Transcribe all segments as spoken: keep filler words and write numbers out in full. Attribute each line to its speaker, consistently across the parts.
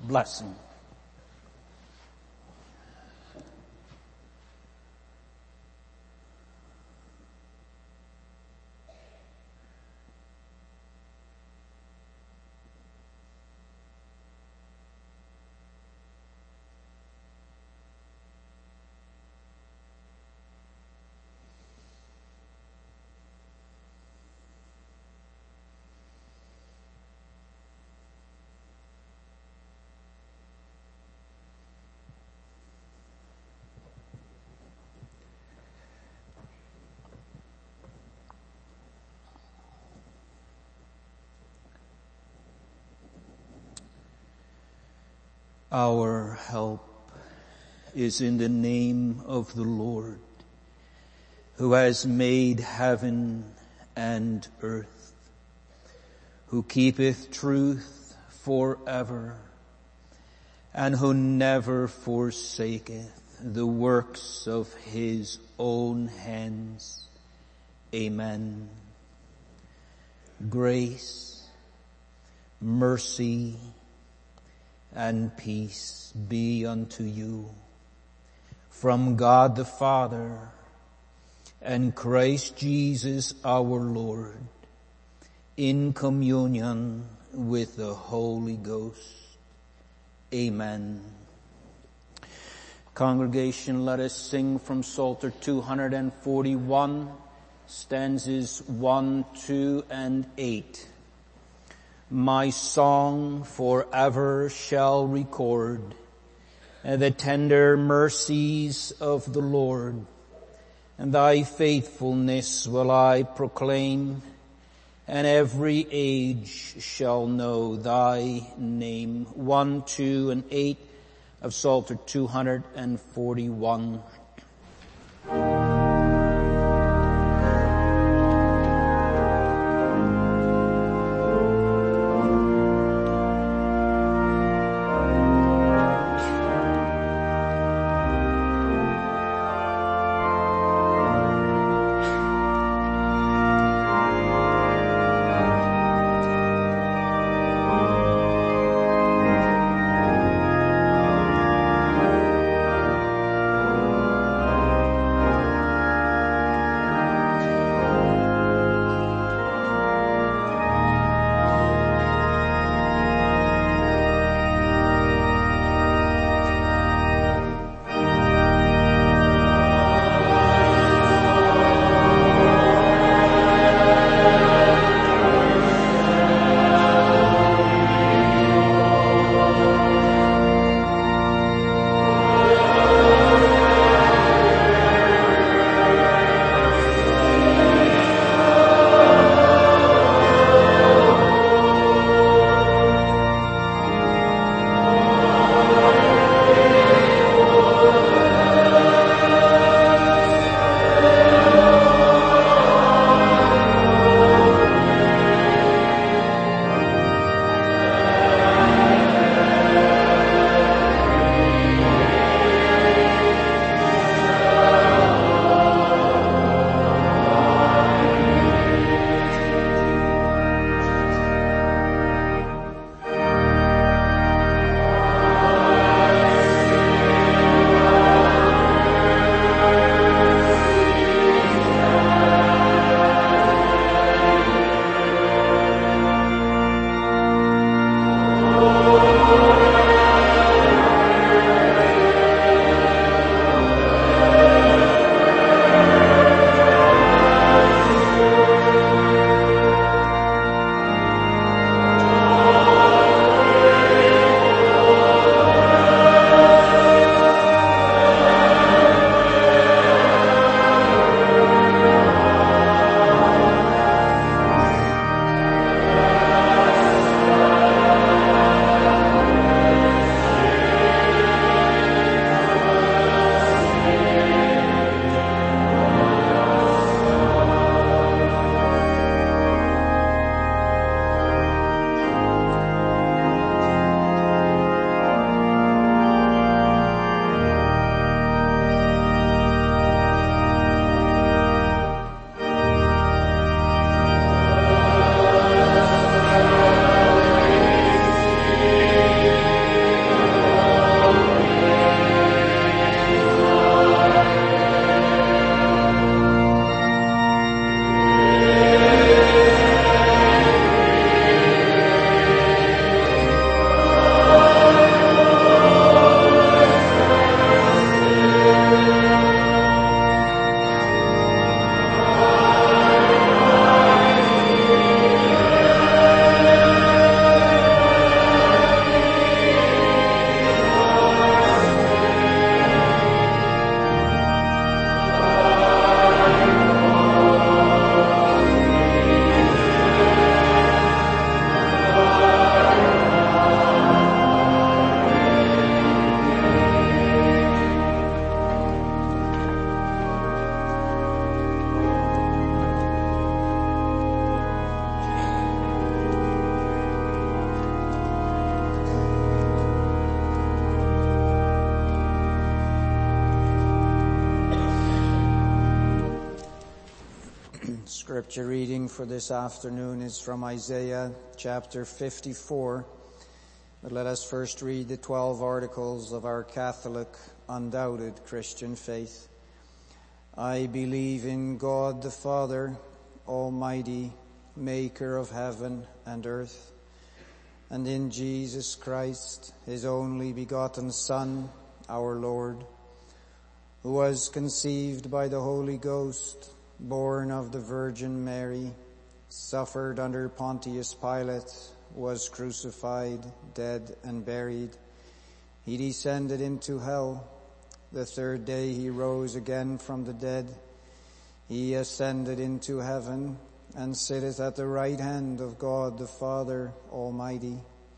Speaker 1: blessing. Our help is in the name of the Lord, who has made heaven and earth, who keepeth truth forever, and who never forsaketh the works of his own hands. Amen. Grace, mercy, and peace be unto you from God the Father and Christ Jesus our Lord, in communion with the Holy Ghost. Amen. Congregation, let us sing from Psalter two hundred forty-one, stanzas one, two, and eight. My song forever shall record the tender mercies of the Lord, and thy faithfulness will I proclaim, and every age shall know thy name. One, two, and eight of Psalter two hundred forty-one.
Speaker 2: Scripture reading for this afternoon is from Isaiah chapter fifty-four. But let us first read the twelve articles of our Catholic, undoubted Christian faith. I believe in God the Father, Almighty, maker of heaven and earth, and in Jesus Christ, his only begotten Son, our Lord, who was conceived by the Holy Ghost, born of the Virgin Mary, suffered under Pontius Pilate, was crucified, dead, and buried. He descended into hell. The third day he rose again from the dead. He ascended into heaven and sitteth at the right hand of God the Father Almighty.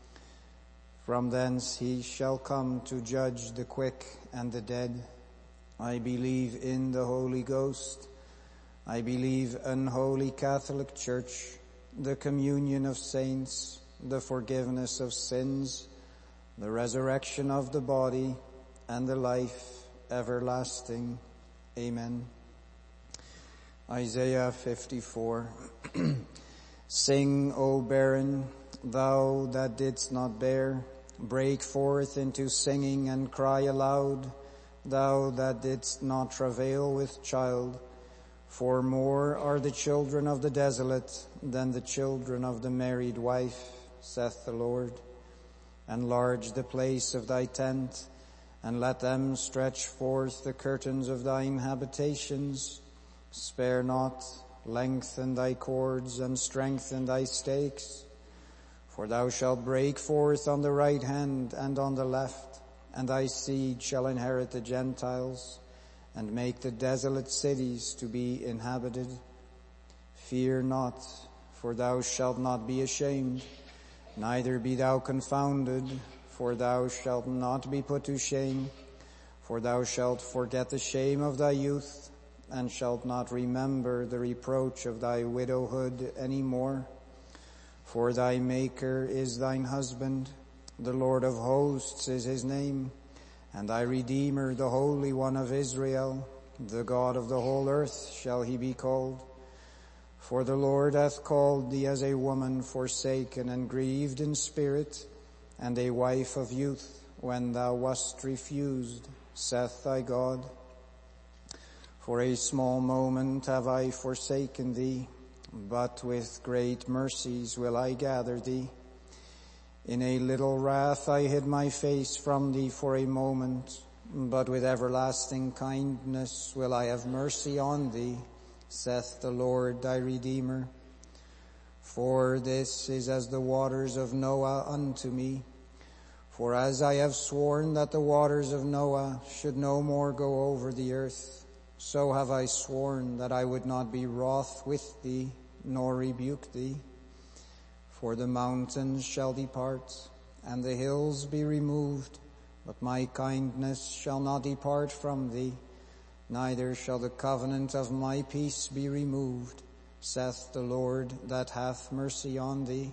Speaker 2: From thence he shall come to judge the quick and the dead. I believe in the Holy Ghost. I believe in Holy Catholic Church, the communion of saints, the forgiveness of sins, the resurrection of the body, and the life everlasting. Amen. Isaiah fifty-four. Sing, O barren, thou that didst not bear, break forth into singing and cry aloud, thou that didst not travail with child. For more are the children of the desolate than the children of the married wife, saith the Lord. Enlarge the place of thy tent, and let them stretch forth the curtains of thine habitations. Spare not, lengthen thy cords, and strengthen thy stakes. For thou shalt break forth on the right hand and on the left, and thy seed shall inherit the Gentiles, and make the desolate cities to be inhabited. Fear not, for thou shalt not be ashamed, neither be thou confounded, for thou shalt not be put to shame. For thou shalt forget the shame of thy youth, and shalt not remember the reproach of thy widowhood any more. For thy Maker is thine husband, the Lord of hosts is his name, and thy Redeemer, the Holy One of Israel, the God of the whole earth shall he be called. For the Lord hath called thee as a woman forsaken and grieved in spirit, and a wife of youth, when thou wast refused, saith thy God. For a small moment have I forsaken thee, but with great mercies will I gather thee. In a little wrath I hid my face from thee for a moment, but with everlasting kindness will I have mercy on thee, saith the Lord thy Redeemer. For this is as the waters of Noah unto me. For as I have sworn that the waters of Noah should no more go over the earth, so have I sworn that I would not be wroth with thee, nor rebuke thee. For the mountains shall depart, and the hills be removed, but my kindness shall not depart from thee, neither shall the covenant of my peace be removed, saith the Lord that hath mercy on thee.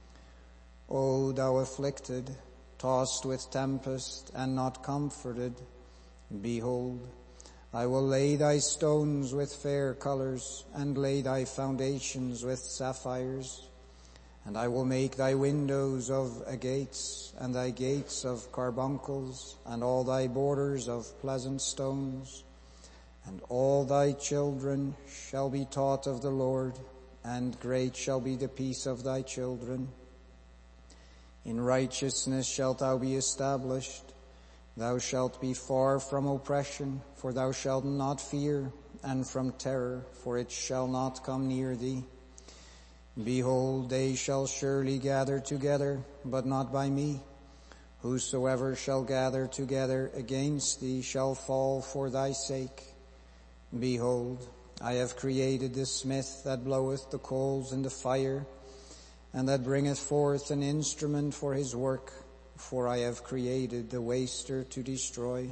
Speaker 2: O thou afflicted, tossed with tempest, and not comforted, behold, I will lay thy stones with fair colors, and lay thy foundations with sapphires. And I will make thy windows of agates, and thy gates of carbuncles, and all thy borders of pleasant stones. And all thy children shall be taught of the Lord, and great shall be the peace of thy children. In righteousness shalt thou be established. Thou shalt be far from oppression, for thou shalt not fear, and from terror, for it shall not come near thee. Behold, they shall surely gather together, but not by me. Whosoever shall gather together against thee shall fall for thy sake. Behold, I have created the smith that bloweth the coals in the fire, and that bringeth forth an instrument for his work, for I have created the waster to destroy.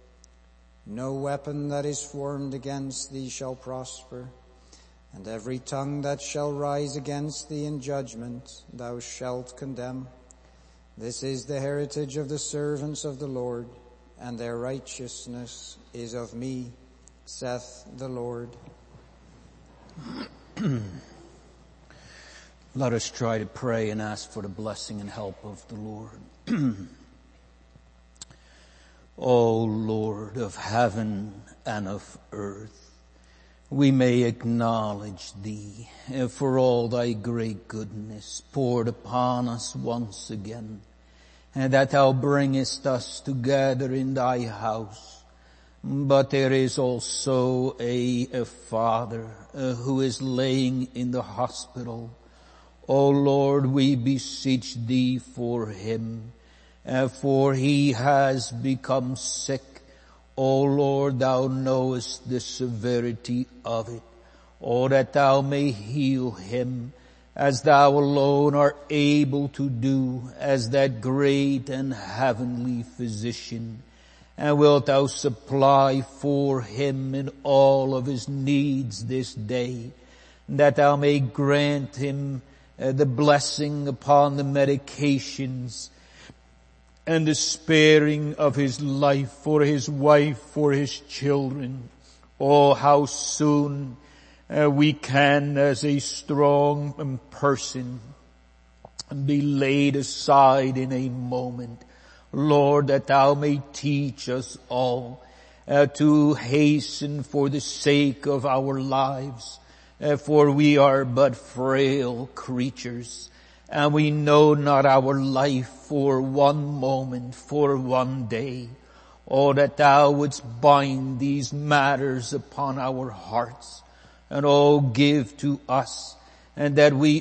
Speaker 2: No weapon that is formed against thee shall prosper, and every tongue that shall rise against thee in judgment thou shalt condemn. This is the heritage of the servants of the Lord, and their righteousness is of me, saith the Lord.
Speaker 1: Let us try to pray and ask for the blessing and help of the Lord. O Lord of heaven and of earth, we may acknowledge Thee for all Thy great goodness poured upon us once again, and that Thou bringest us together in Thy house. But there is also a, a father uh, who is laying in the hospital. O Lord, we beseech Thee for him, uh, for he has become sick. O Lord, Thou knowest the severity of it. O that Thou may heal him, as Thou alone art able to do, as that great and heavenly physician. And wilt Thou supply for him in all of his needs this day, that Thou may grant him uh, the blessing upon the medications and the sparing of his life for his wife, for his children. Oh, how soon uh, we can, as a strong person, be laid aside in a moment. Lord, that Thou may teach us all uh, to hasten for the sake of our lives, uh, for we are but frail creatures, and we know not our life for one moment, for one day. Oh, that Thou wouldst bind these matters upon our hearts, and oh, give to us, and that we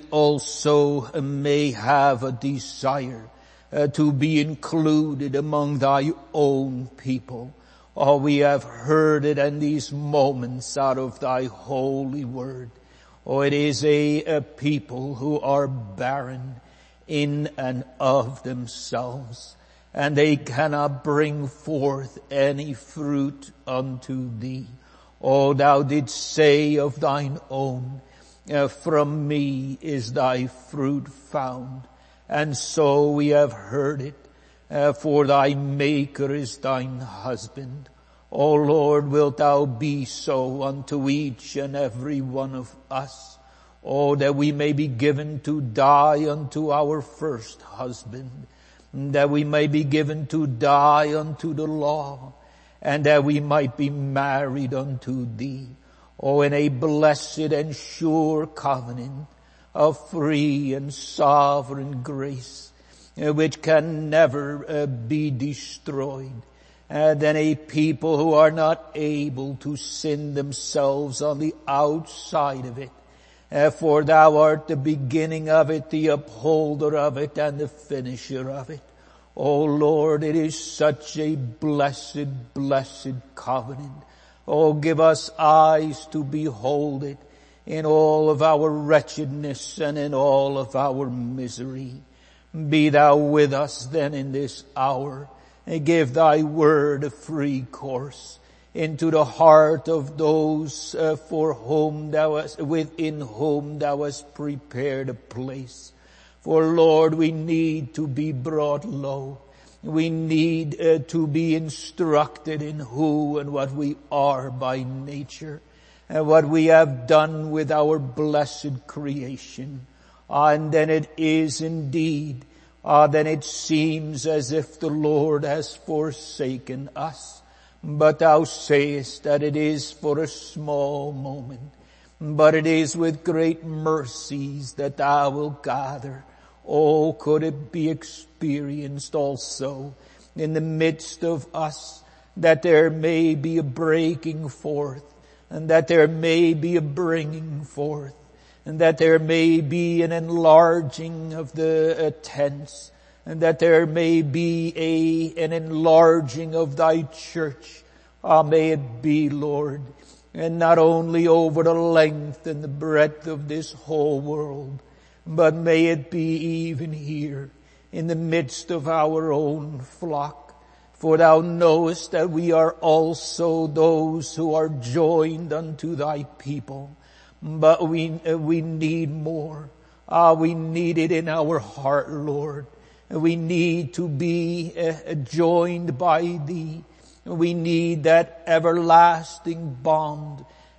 Speaker 1: also may have a desire Uh, to be included among Thy own people. Oh, we have heard it in these moments out of Thy holy word. Oh, it is a, a people who are barren in and of themselves, and they cannot bring forth any fruit unto Thee. Oh, Thou didst say of Thine own, uh, from me is Thy fruit found. And so we have heard it, uh, for Thy Maker is Thine husband. O Lord, wilt Thou be so unto each and every one of us. Oh, that we may be given to die unto our first husband, that we may be given to die unto the law, and that we might be married unto Thee. Oh, in a blessed and sure covenant of free and sovereign grace, uh, which can never uh, be destroyed. And then a people who are not able to sin themselves on the outside of it. Uh, for Thou art the beginning of it, the upholder of it, and the finisher of it. Oh Lord, it is such a blessed, blessed covenant. Oh, give us eyes to behold it in all of our wretchedness and in all of our misery. Be Thou with us then in this hour, and give Thy word a free course into the heart of those uh, for whom Thou hast, within whom Thou hast prepared a place. For Lord, we need to be brought low. We need uh, to be instructed in who and what we are by nature, and what we have done with our blessed creation. And then it is indeed, uh, then it seems as if the Lord has forsaken us. But Thou sayest that it is for a small moment, but it is with great mercies that Thou wilt gather. Oh, could it be experienced also in the midst of us, that there may be a breaking forth, and that there may be a bringing forth, and that there may be an enlarging of the uh, tents, and that there may be a an enlarging of Thy church. Ah, may it be, Lord, and not only over the length and the breadth of this whole world, but may it be even here in the midst of our own flock. For Thou knowest that we are also those who are joined unto Thy people. But we, uh, we need more. Ah, we need it in our heart, Lord. We need to be uh, joined by Thee. We need that everlasting bond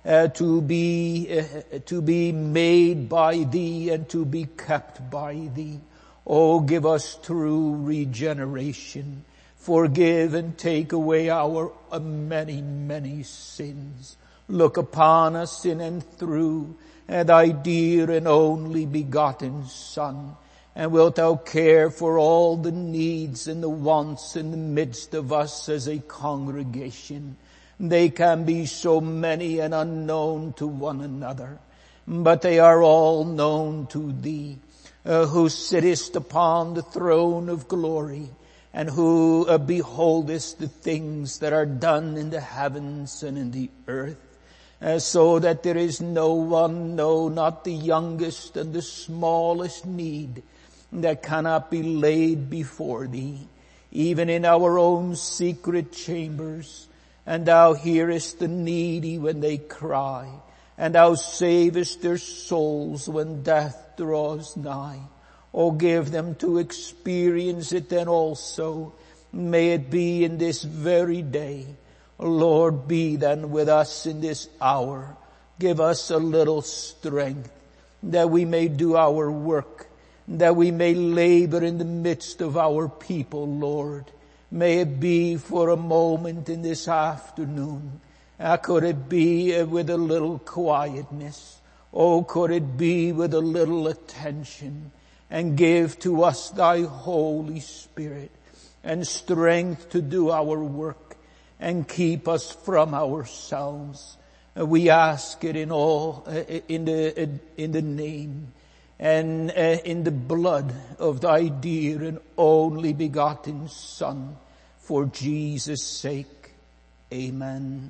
Speaker 1: uh, to be, uh, to be made by thee and to be kept by thee. Oh, give us true regeneration. Forgive and take away our uh, many, many sins. Look upon us in and through uh, thy dear and only begotten Son. And wilt thou care for all the needs and the wants in the midst of us as a congregation? They can be so many and unknown to one another, but they are all known to thee, uh, who sittest upon the throne of glory, and who uh, beholdest the things that are done in the heavens and in the earth, uh, so that there is no one, no, not the youngest and the smallest need, that cannot be laid before thee, even in our own secret chambers. And thou hearest the needy when they cry, and thou savest their souls when death draws nigh. Oh, give them to experience it then also. May it be in this very day. Lord, be then with us in this hour. Give us a little strength that we may do our work, that we may labor in the midst of our people, Lord. May it be for a moment in this afternoon. Uh, could it be uh, with a little quietness? Oh, could it be with a little attention? And give to us thy Holy Spirit and strength to do our work and keep us from ourselves. Uh, we ask it in all, uh, in the, uh, in the name and uh, in the blood of thy dear and only begotten Son, for Jesus' sake. Amen.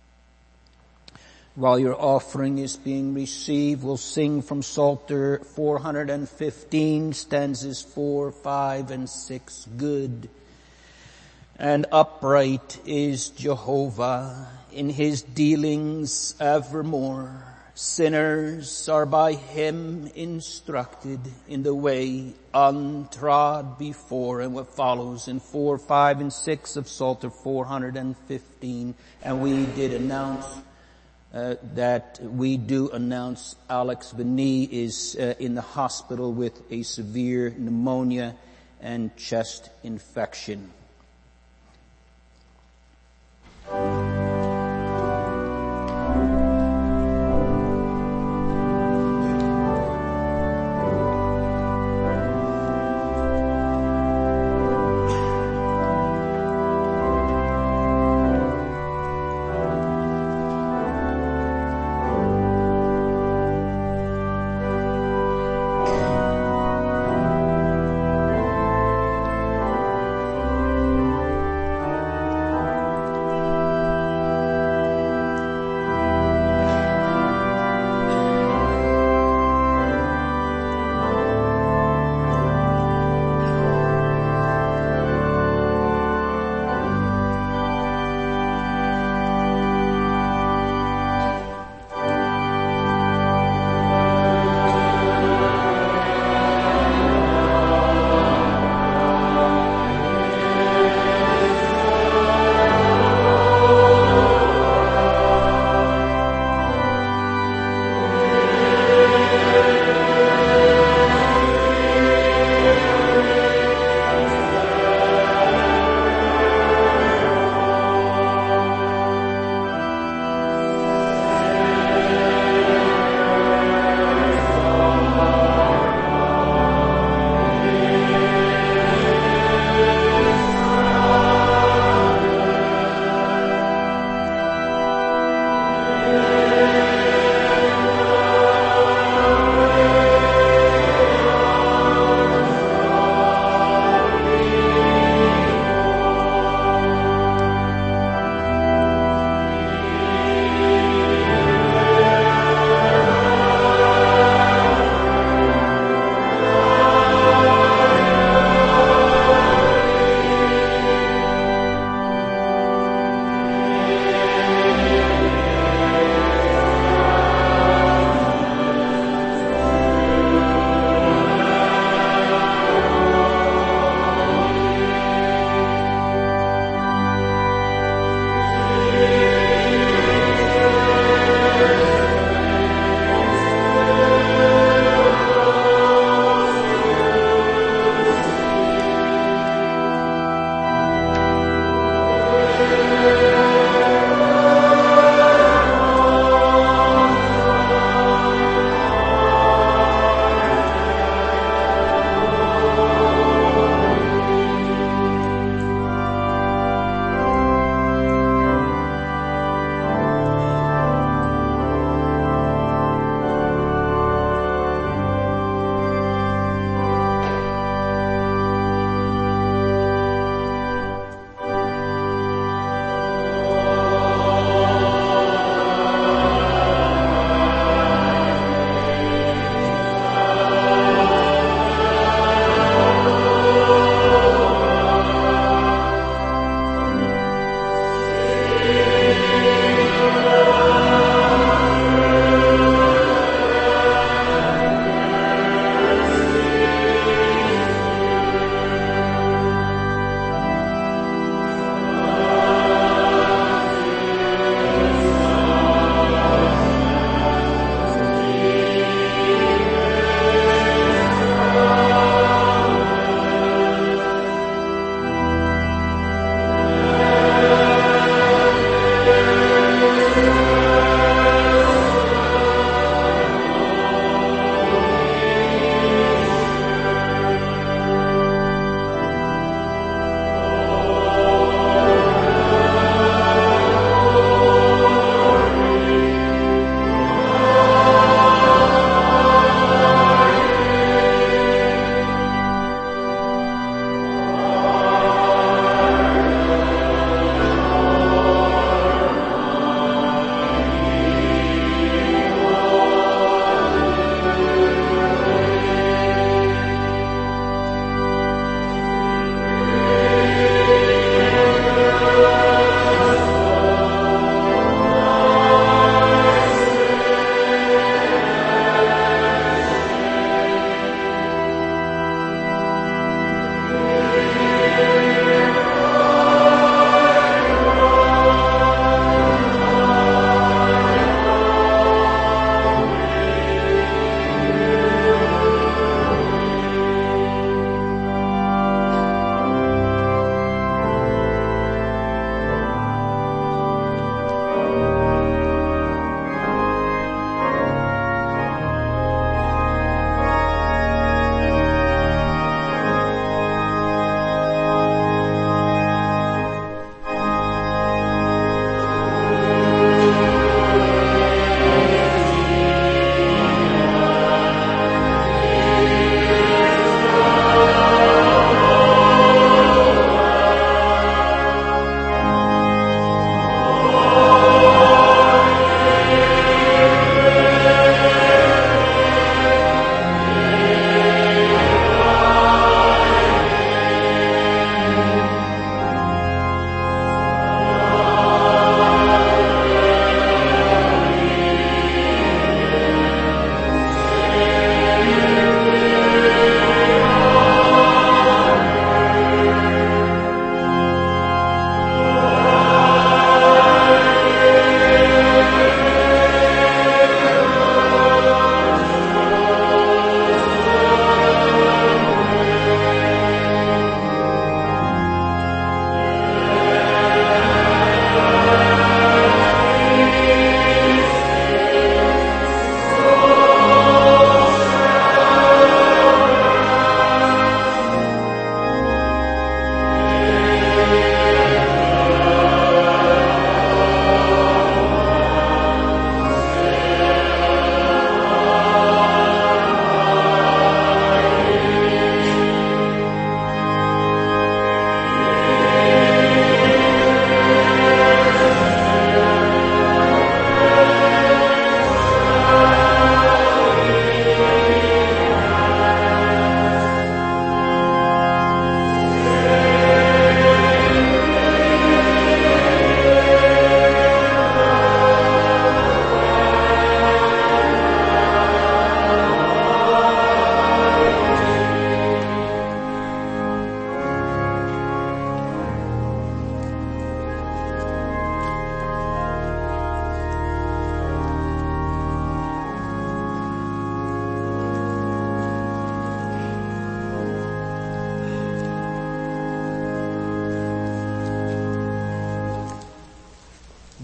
Speaker 1: While your offering is being received, we'll sing from Psalter four hundred fifteen, stanzas four, five, and six. Good and upright is Jehovah in his dealings evermore. Sinners are by him instructed in the way untrod before. And what follows in four, five, and six of Psalter four hundred fifteen. And we did announce uh, that we do announce Alex Benet is uh, in the hospital with a severe pneumonia and chest infection.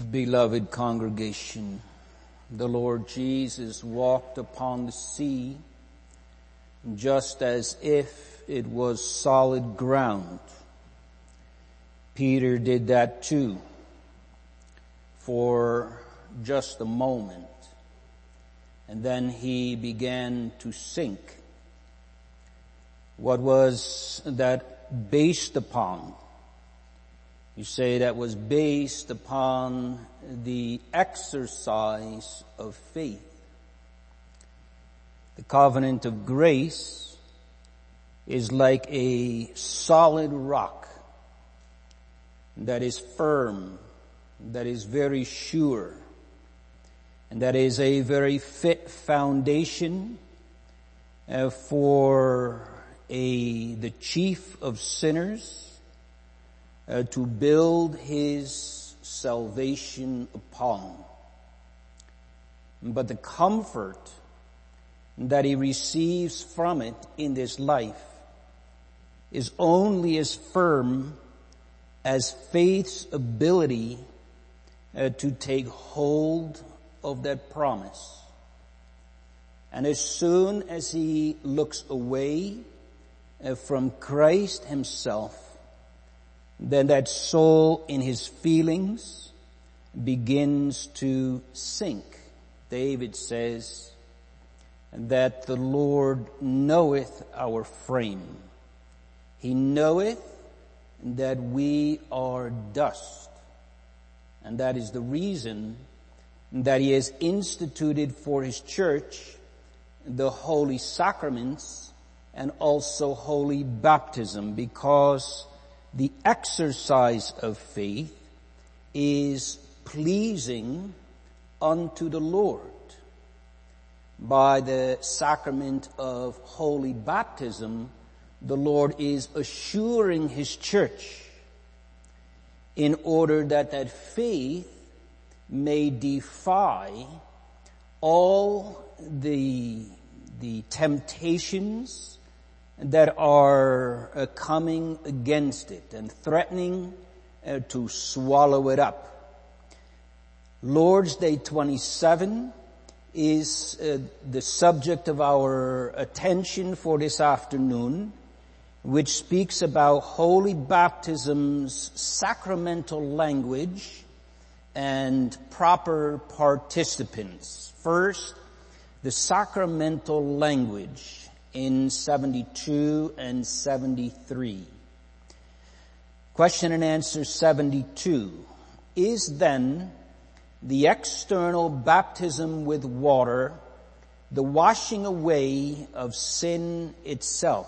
Speaker 1: Beloved congregation, the Lord Jesus walked upon the sea just as if it was solid ground. Peter did that too for just a moment, and then he began to sink. What was that based upon? You say that was based upon the exercise of faith. The covenant of grace is like a solid rock that is firm, that is very sure, and that is a very fit foundation uh, for a the chief of sinners Uh, to build his salvation upon. But the comfort that he receives from it in this life is only as firm as faith's ability uh, to take hold of that promise. And as soon as he looks away uh, from Christ himself, then that soul in his feelings begins to sink. David says that the Lord knoweth our frame. He knoweth that we are dust. And that is the reason that he has instituted for his church the holy sacraments and also holy baptism, because the exercise of faith is pleasing unto the Lord. By the sacrament of holy baptism, the Lord is assuring his church in order that that faith may defy all the, the temptations that are uh, coming against it and threatening uh, to swallow it up. Lord's Day twenty-seven is uh, the subject of our attention for this afternoon, which speaks about holy baptism's sacramental language and proper participants. First, the sacramental language in seventy-two and seventy-three. Question and answer seventy-two. Is then the external baptism with water the washing away of sin itself?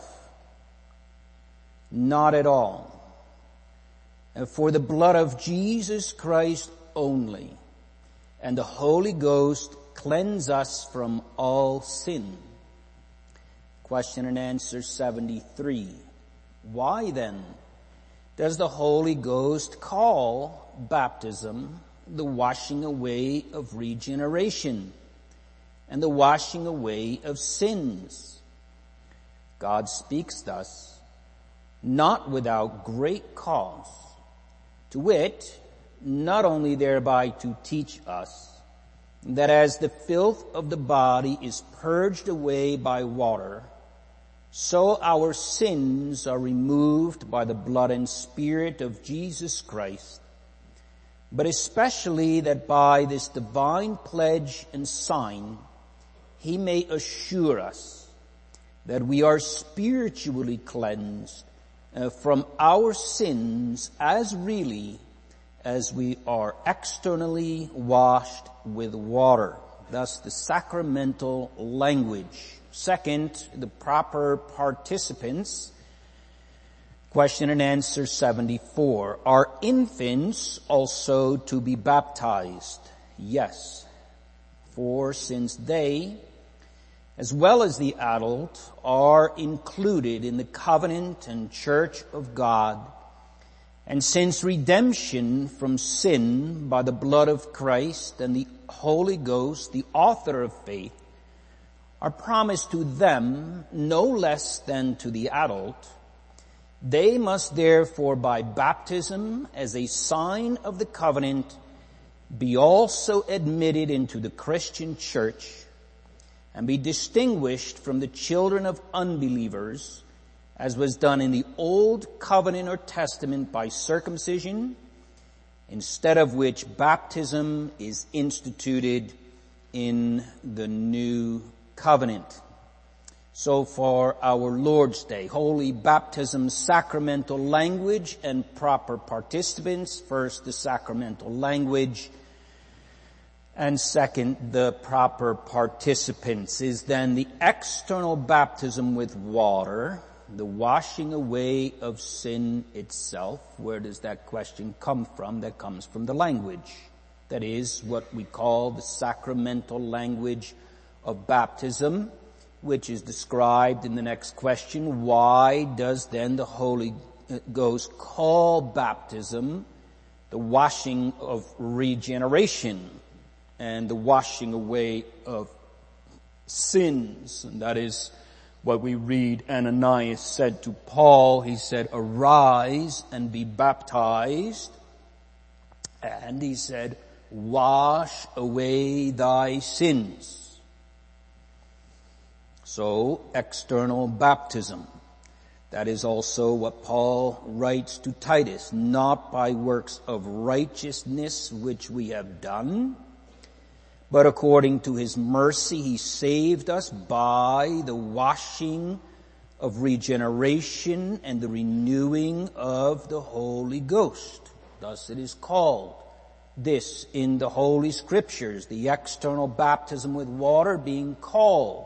Speaker 1: Not at all. For the blood of Jesus Christ only and the Holy Ghost cleanse us from all sin. Question and answer seventy-three. Why then does the Holy Ghost call baptism the washing away of regeneration and the washing away of sins? God speaks thus, not without great cause, to wit, not only thereby to teach us that as the filth of the body is purged away by water, so our sins are removed by the blood and Spirit of Jesus Christ, but especially that by this divine pledge and sign, he may assure us that we are spiritually cleansed uh, from our sins as really as we are externally washed with water. Thus the sacramental language. Second, the proper participants. Question and answer seventy-four. Are infants also to be baptized? Yes. For since they, as well as the adult, are included in the covenant and church of God, and since redemption from sin by the blood of Christ and the Holy Ghost, the author of faith, are promised to them no less than to the adult, they must therefore by baptism as a sign of the covenant be also admitted into the Christian church and be distinguished from the children of unbelievers, as was done in the Old Covenant or Testament by circumcision, instead of which baptism is instituted in the New Covenant. So for our Lord's Day, holy baptism, sacramental language and proper participants. First, the sacramental language, and second, the proper participants is then the external baptism with water, the washing away of sin itself. Where does that question come from? That comes from the language. That is what we call the sacramental language of baptism, which is described in the next question. Why does then the Holy Ghost call baptism the washing of regeneration and the washing away of sins? And that is what we read Ananias said to Paul. He said, arise and be baptized. And he said, wash away thy sins. So, external baptism. That is also what Paul writes to Titus, not by works of righteousness which we have done, but according to his mercy he saved us by the washing of regeneration and the renewing of the Holy Ghost. Thus it is called this in the Holy Scriptures, the external baptism with water being called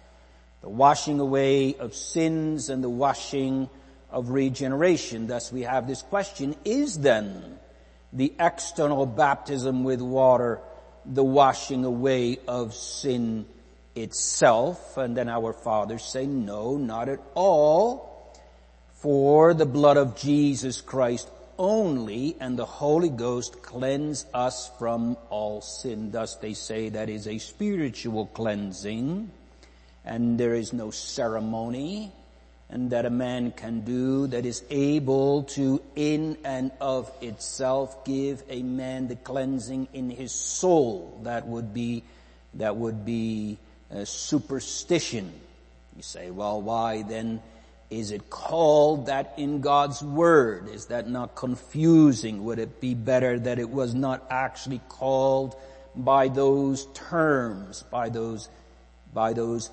Speaker 1: the washing away of sins and the washing of regeneration. Thus we have this question, is then the external baptism with water the washing away of sin itself? And then our fathers say, no, not at all. For the blood of Jesus Christ only and the Holy Ghost cleanse us from all sin. Thus they say that is a spiritual cleansing, and there is no ceremony, and that a man can do that is able to, in and of itself, give a man the cleansing in his soul. That would be, that would be a superstition. You say, well, why then is it called that in God's Word? Is that not confusing? Would it be better that it was not actually called by those terms, by those by those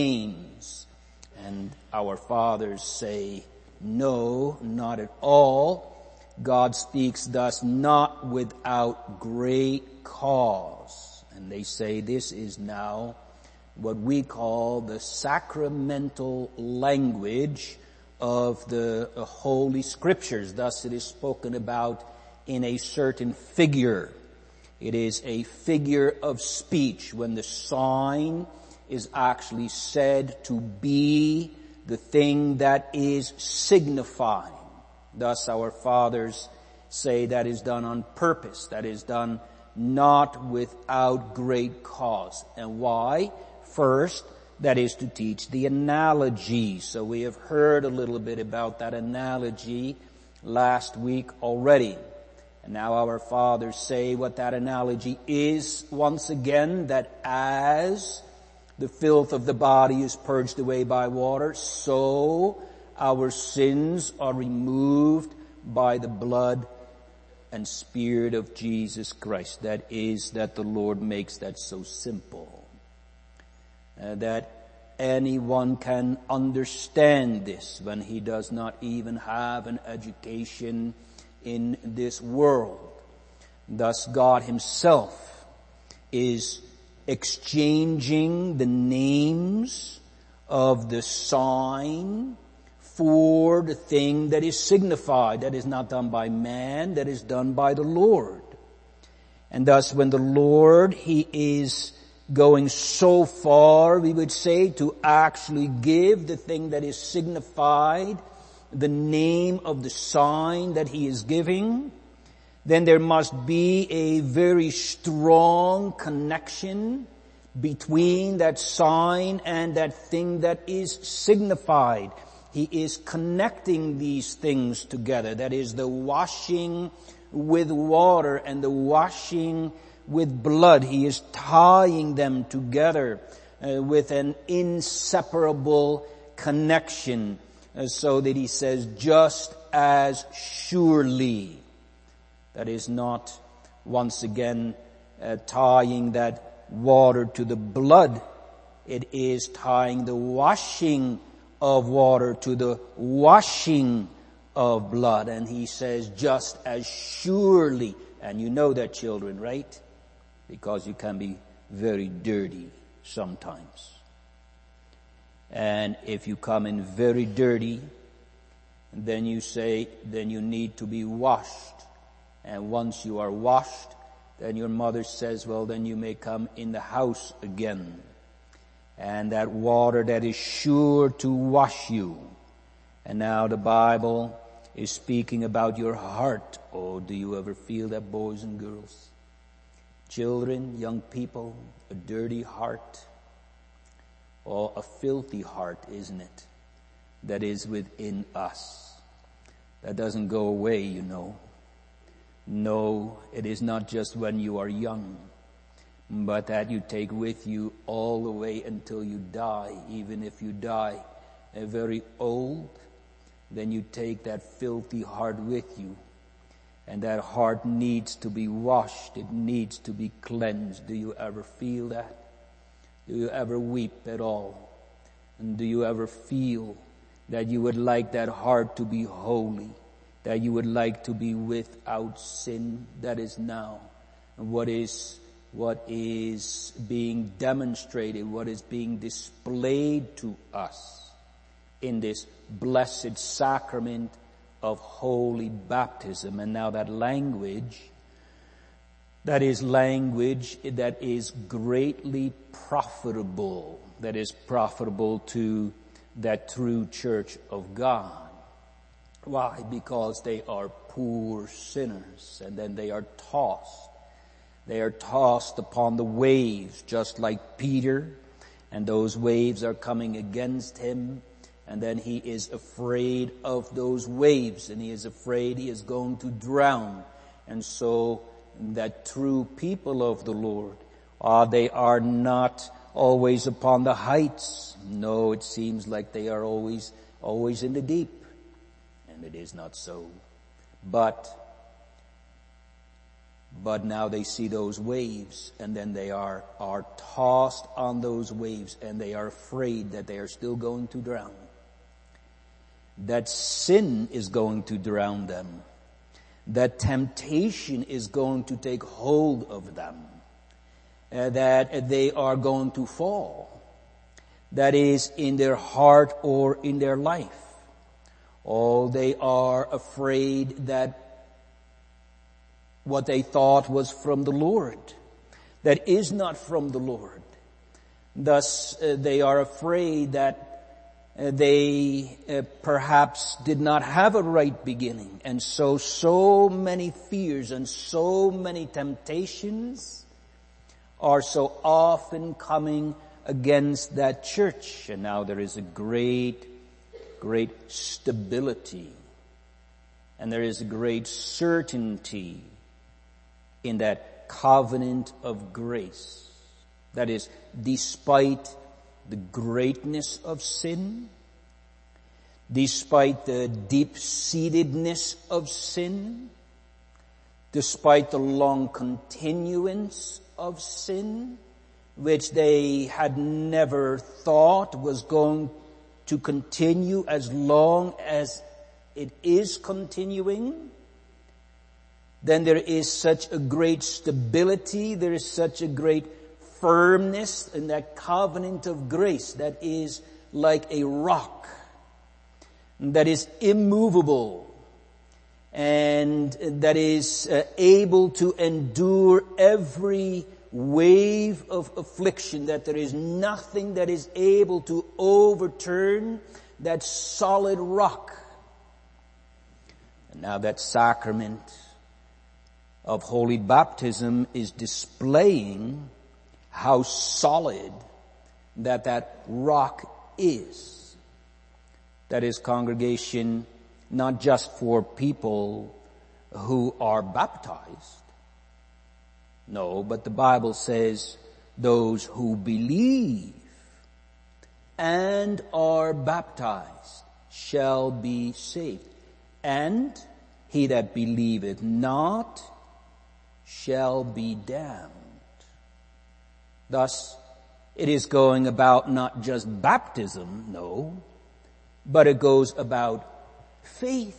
Speaker 1: names? And our fathers say, no, not at all. God speaks thus not without great cause. And they say this is now what we call the sacramental language of the Holy Scriptures. Thus it is spoken about in a certain figure. It is a figure of speech when the sign is actually said to be the thing that is signifying. Thus our fathers say that is done on purpose, that is done not without great cause. And why? First, that is to teach the analogy. So we have heard a little bit about that analogy last week already. And now our fathers say what that analogy is once again, that as the filth of the body is purged away by water, so our sins are removed by the blood and Spirit of Jesus Christ. That is, that the Lord makes that so simple, uh, that anyone can understand this when he does not even have an education in this world. Thus God himself is exchanging the names of the sign for the thing that is signified. That is not done by man, that is done by the Lord. And thus when the Lord, he is going so far, we would say, to actually give the thing that is signified the name of the sign that he is giving, then there must be a very strong connection between that sign and that thing that is signified. He is connecting these things together. That is the washing with water and the washing with blood. He is tying them together uh, with an inseparable connection, uh, so that he says, just as surely. That is not, once again, uh, tying that water to the blood. It is tying the washing of water to the washing of blood. And he says, just as surely. And you know that, children, right? Because you can be very dirty sometimes. And if you come in very dirty, then you say, then you need to be washed. And once you are washed, then your mother says, well, then you may come in the house again. And that water that is sure to wash you. And now the Bible is speaking about your heart. Oh, do you ever feel that, boys and girls? Children, young people, a dirty heart. Oh, a filthy heart, isn't it? That is within us. That doesn't go away, you know. No, it is not just when you are young, but that you take with you all the way until you die. Even if you die uh, very old, then you take that filthy heart with you. And that heart needs to be washed. It needs to be cleansed. Do you ever feel that? Do you ever weep at all? And do you ever feel that you would like that heart to be holy? That you would like to be without sin? That is now what is what is being demonstrated, what is being displayed to us in this blessed sacrament of holy baptism. And now that language, that is language that is greatly profitable, that is profitable to that true church of God. Why? Because they are poor sinners, and then they are tossed. They are tossed upon the waves, just like Peter, and those waves are coming against him, and then he is afraid of those waves, and he is afraid he is going to drown. And so that true people of the Lord, uh, they are not always upon the heights. No, it seems like they are always, always in the deep. And it is not so. But, but now they see those waves, and then they are, are tossed on those waves, and they are afraid that they are still going to drown. That sin is going to drown them. That temptation is going to take hold of them. Uh, that they are going to fall. That is in their heart or in their life. Oh, they are afraid that what they thought was from the Lord, that is not from the Lord. Thus, uh, they are afraid that uh, they uh, perhaps did not have a right beginning. And so, so many fears and so many temptations are so often coming against that church. And now there is a great great stability, and there is a great certainty in that covenant of grace. That is, despite the greatness of sin, despite the deep-seatedness of sin, despite the long continuance of sin, which they had never thought was going to continue as long as it is continuing, then there is such a great stability, there is such a great firmness in that covenant of grace that is like a rock, that is immovable, and that is uh, able to endure every wave of affliction, that there is nothing that is able to overturn that solid rock. And now that sacrament of holy baptism is displaying how solid that that rock is. That is, congregation, not just for people who are baptized. No, but the Bible says those who believe and are baptized shall be saved. And he that believeth not shall be damned. Thus, it is going about not just baptism, no, but it goes about faith.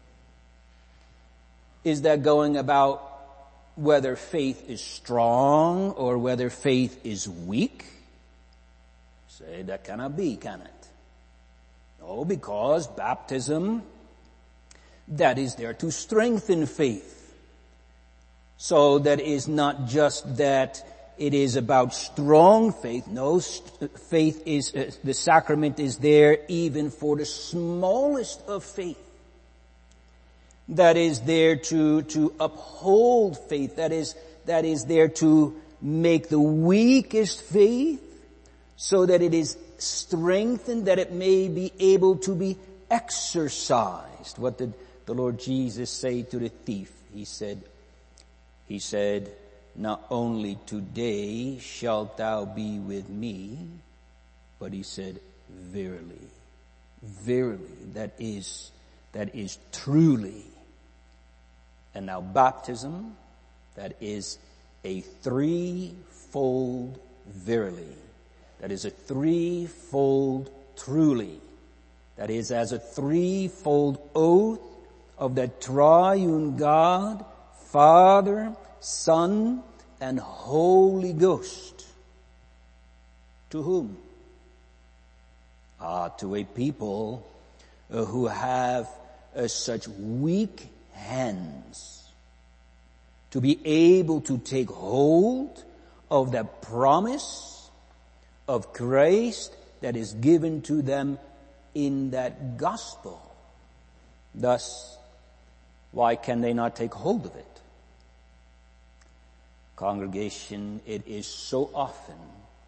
Speaker 1: Is that going about whether faith is strong or whether faith is weak? Say, that cannot be, can it? No, because baptism, that is there to strengthen faith. So that is not just that it is about strong faith. No, faith is, uh, the sacrament is there even for the smallest of faith. That is there to, to uphold faith. That is, that is there to make the weakest faith so that it is strengthened, that it may be able to be exercised. What did the Lord Jesus say to the thief? He said, He said, not only today shalt thou be with me, but he said, verily, verily, that is, that is truly. And now baptism, that is a threefold verily. That is a threefold truly. That is as a threefold oath of the triune God, Father, Son, and Holy Ghost. To whom? Ah, to a people uh, who have uh, such weak hands to be able to take hold of the promise of Christ that is given to them in that gospel. Thus, why can they not take hold of it? Congregation, it is so often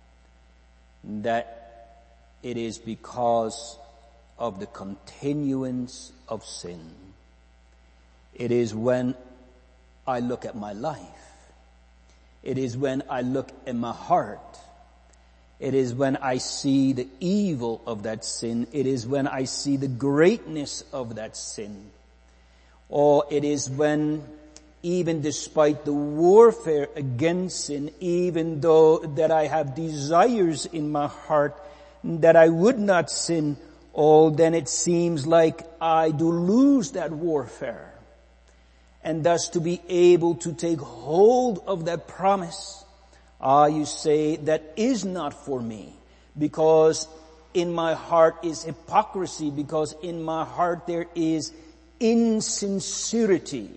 Speaker 1: that it is because of the continuance of sin. It is when I look at my life. It is when I look in my heart. It is when I see the evil of that sin. It is when I see the greatness of that sin. Or it is when, even despite the warfare against sin, even though that I have desires in my heart that I would not sin, oh, then it seems like I do lose that warfare. And thus to be able to take hold of that promise, ah, you say, that is not for me, because in my heart is hypocrisy, because in my heart there is insincerity.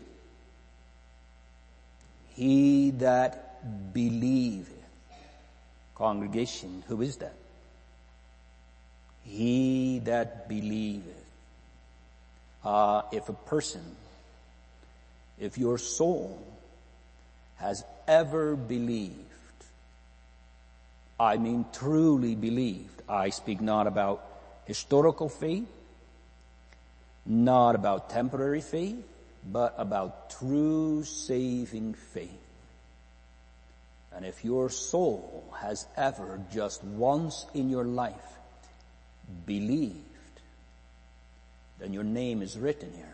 Speaker 1: He that believeth. Congregation, who is that? He that believeth. Ah, if a person, if your soul has ever believed, I mean truly believed, I speak not about historical faith, not about temporary faith, but about true saving faith. And if your soul has ever just once in your life believed, then your name is written here.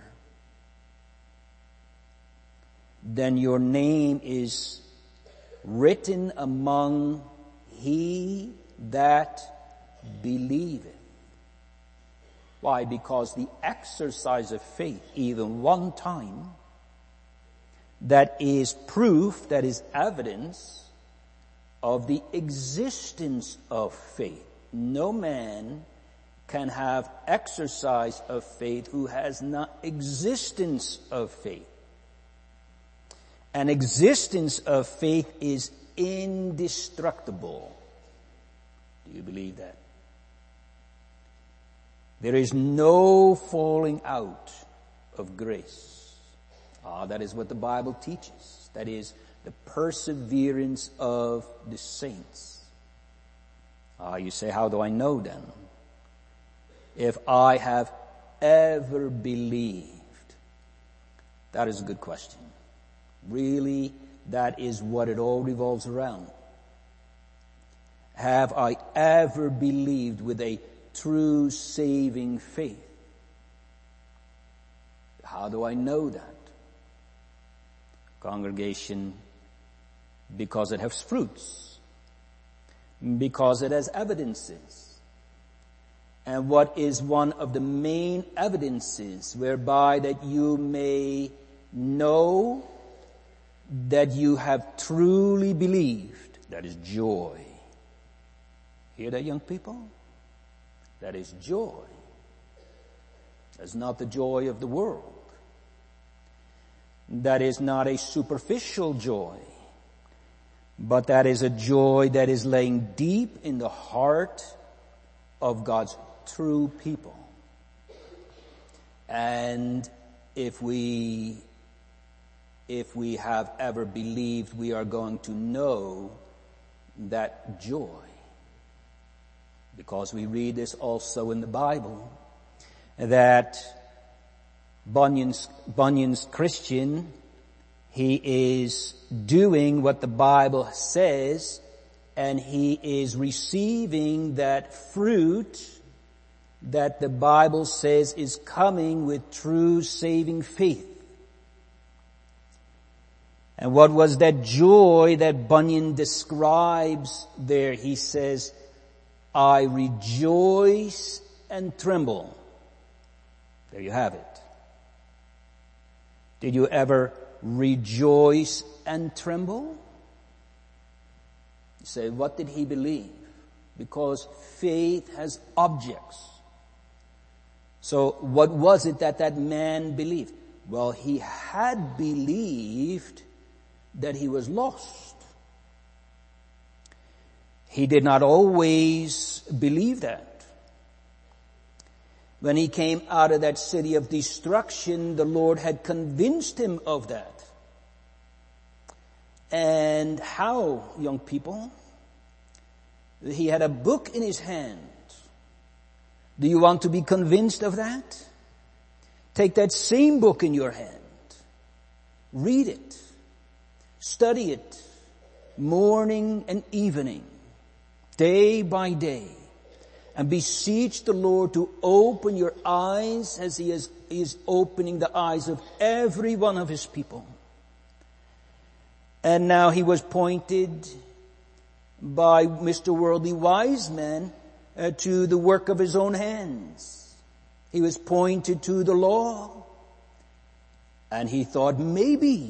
Speaker 1: Then your name is written among he that believeth. Why? Because the exercise of faith, even one time, that is proof, that is evidence of the existence of faith. No man can have exercise of faith who has not existence of faith. An existence of faith is indestructible. Do you believe that? There is no falling out of grace. Ah, that is what the Bible teaches. That is the perseverance of the saints. Ah, you say, how do I know then? If I have ever believed That is a good question. Really, that is what it all revolves around. Have I ever believed with a true saving faith? How do I know that? Congregation, because it has fruits, because it has evidences. And what is one of the main evidences whereby that you may know that you have truly believed? That is joy. Hear that, young people? That is joy. That's not the joy of the world. That is not a superficial joy, but that is a joy that is laying deep in the heart of God's true people. And if we, if we have ever believed, we are going to know that joy. Because we read this also in the Bible, that Bunyan's, Bunyan's Christian, he is doing what the Bible says, and he is receiving that fruit that the Bible says is coming with true saving faith. And what was that joy that Bunyan describes there? He says, I rejoice and tremble. There you have it. Did you ever rejoice and tremble? You say, what did he believe? Because faith has objects. So what was it that that man believed? Well, he had believed that he was lost. He did not always believe that. When he came out of that city of destruction, the Lord had convinced him of that. And how, young people? He had a book in his hand. Do you want to be convinced of that? Take that same book in your hand. Read it. Study it. Morning and evening. Day by day. And beseech the Lord to open your eyes as he is, he is opening the eyes of every one of his people. And now he was pointed by Mister Worldly Wiseman uh, to the work of his own hands. He was pointed to the law. And he thought maybe.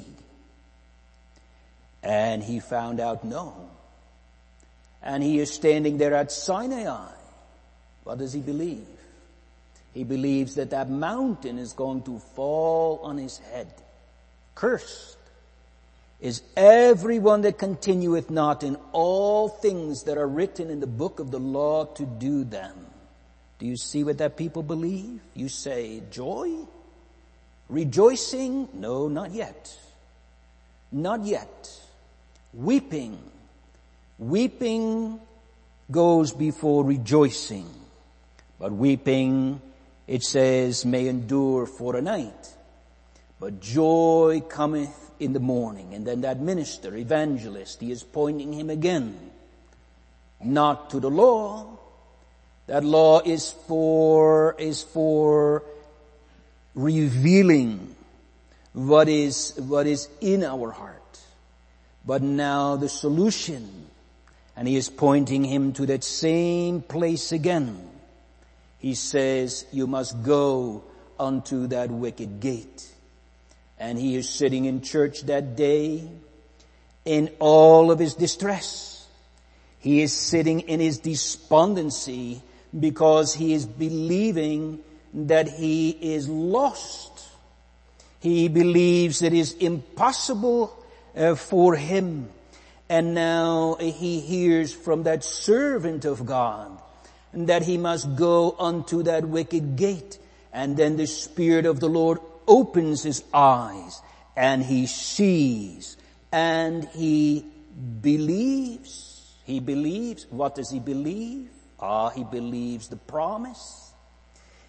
Speaker 1: And he found out no. And he is standing there at Sinai. What does he believe? He believes that that mountain is going to fall on his head. Cursed is everyone that continueth not in all things that are written in the book of the law to do them. Do you see what that people believe? You say joy? Rejoicing? No, not yet. Not yet. Weeping. Weeping goes before rejoicing. But weeping, it says, may endure for a night. But joy cometh in the morning. And then that minister, evangelist, he is pointing him again. Not to the law. That law is for, is for revealing what is, what is in our heart. But now the solution. And he is pointing him to that same place again. He says, you must go unto that wicket gate. And he is sitting in church that day in all of his distress. He is sitting in his despondency because he is believing that he is lost. He believes it is impossible uh, for him. And now he hears from that servant of God that he must go unto that wicket gate. And then the Spirit of the Lord opens his eyes and he sees and he believes. He believes. What does he believe? Ah, he believes the promise.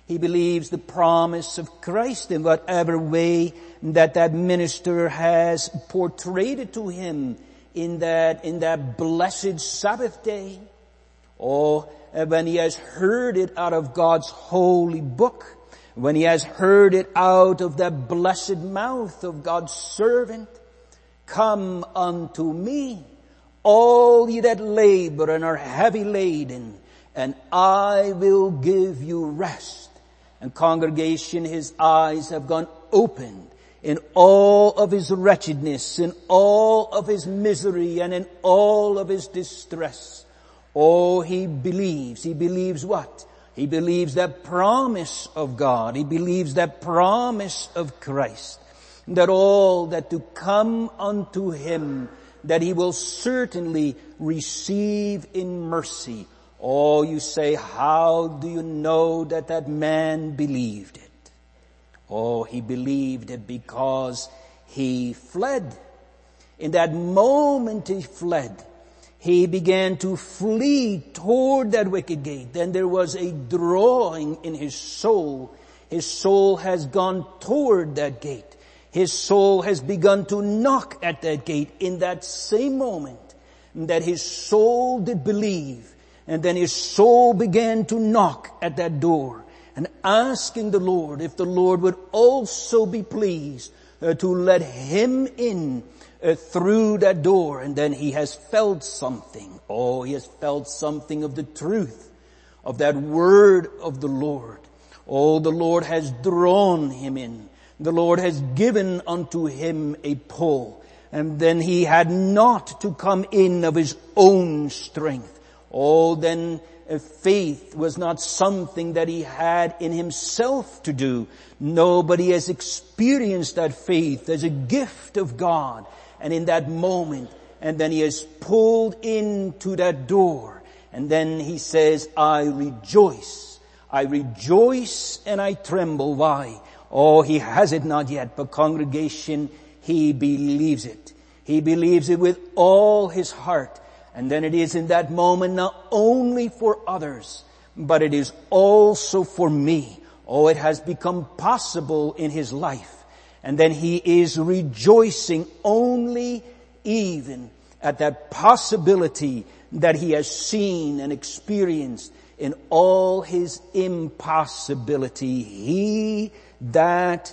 Speaker 1: He believes the promise of Christ in whatever way that that minister has portrayed it to him in that, in that blessed Sabbath day. Or when he has heard it out of God's holy book, when he has heard it out of the blessed mouth of God's servant. Come unto me, all ye that labor and are heavy laden, and I will give you rest. And congregation, his eyes have gone opened in all of his wretchedness, in all of his misery, and in all of his distress. Oh, he believes. He believes what? He believes that promise of God. He believes that promise of Christ. That all that to come unto him, that he will certainly receive in mercy. Oh, you say, how do you know that that man believed it? Oh, he believed it because he fled. In that moment he fled. He began to flee toward that wicket gate. Then there was a drawing in his soul. His soul has gone toward that gate. His soul has begun to knock at that gate in that same moment that his soul did believe. And then his soul began to knock at that door and asking the Lord if the Lord would also be pleased uh, to let him in uh, through that door. And then he has felt something. Oh, he has felt something of the truth of that word of the Lord. Oh, the Lord has drawn him in. The Lord has given unto him a pull. And then he had not to come in of his own strength. Oh, then uh, faith was not something that he had in himself to do. Nobody has experienced that faith as a gift of God. And in that moment, and then he is pulled into that door. And then he says, I rejoice. I rejoice and I tremble. Why? Oh, he has it not yet, but congregation, he believes it. He believes it with all his heart. And then it is in that moment not only for others, but it is also for me. Oh, it has become possible in his life. And then he is rejoicing only even at that possibility that he has seen and experienced in all his impossibility. He that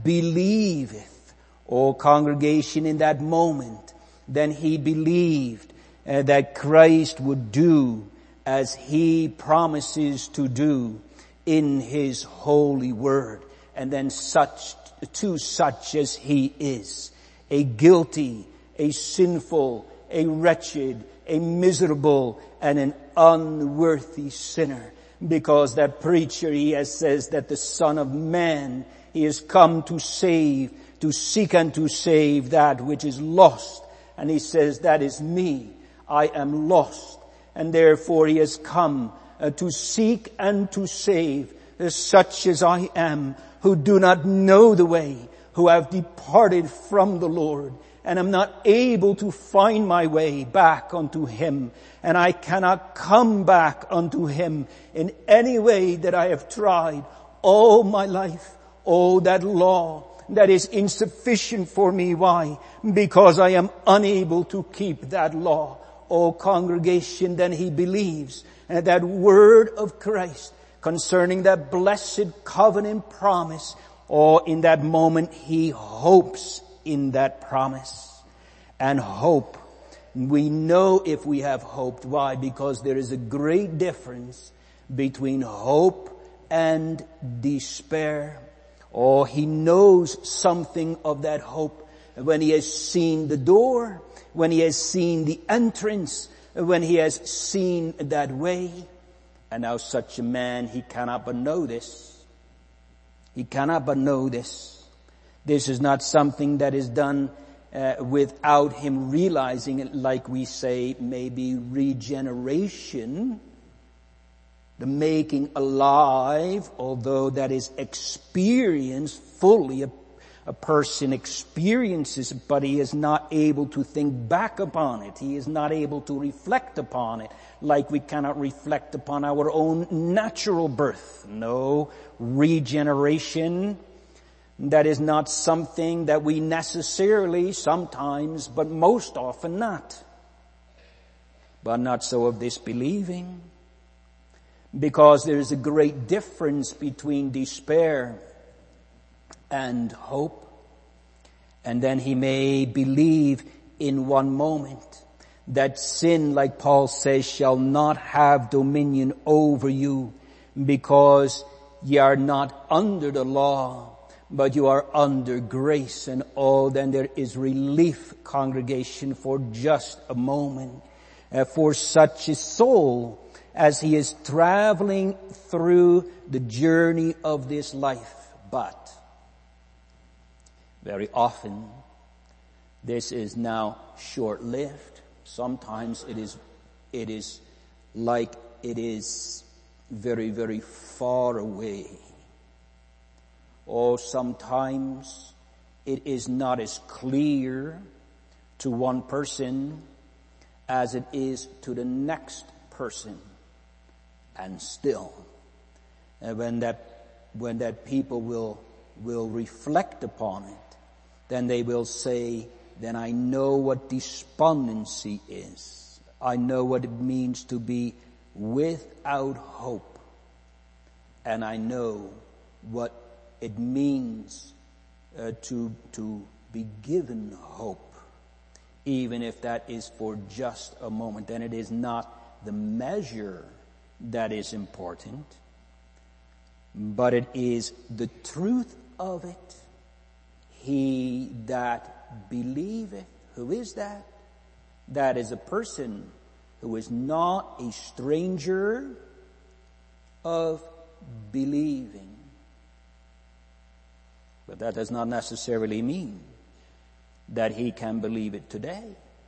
Speaker 1: believeth. O congregation, in that moment, then he believed uh, that Christ would do as he promises to do in his holy word. And then such, to such as he is, a guilty, a sinful, a wretched, a miserable, and an unworthy sinner. Because that preacher, he has says that the Son of Man, he has come to save, to seek and to save that which is lost. And he says, that is me. I am lost. And therefore he has come uh, to seek and to save uh, such as I am, who do not know the way, who have departed from the Lord, and am not able to find my way back unto him. And I cannot come back unto him in any way that I have tried all my life. Oh, that law that is insufficient for me. Why? Because I am unable to keep that law. Oh, congregation, then he believes and that word of Christ concerning that blessed covenant promise. Or in that moment he hopes in that promise. And hope, we know if we have hoped. Why? Because there is a great difference between hope and despair. Or he knows something of that hope when he has seen the door, when he has seen the entrance, when he has seen that way. And now such a man, he cannot but know this. He cannot but know this. This is not something that is done uh, without him realizing it, like we say, maybe regeneration, the making alive, although that is experienced fully a person experiences, but he is not able to think back upon it. He is not able to reflect upon it like we cannot reflect upon our own natural birth. No, regeneration, that is not something that we necessarily, sometimes, but most often not. But not so of this believing, because there is a great difference between despair and hope. And then he may believe in one moment that sin, like Paul says, shall not have dominion over you, because ye are not under the law, but you are under grace. And oh, then there is relief, congregation, for just a moment, uh, for such a soul as he is traveling through the journey of this life. But very often, this is now short-lived. Sometimes it is, it is like it is very, very far away. Or sometimes it is not as clear to one person as it is to the next person. And still, uh, when that, when that people will, will reflect upon it, then they will say, then I know what despondency is. I know what it means to be without hope. And I know what it means uh, to, to be given hope, even if that is for just a moment. And it is not the measure that is important, but it is the truth of it. He that believeth, who is that? That is a person who is not a stranger of believing. But that does not necessarily mean that he can believe it today,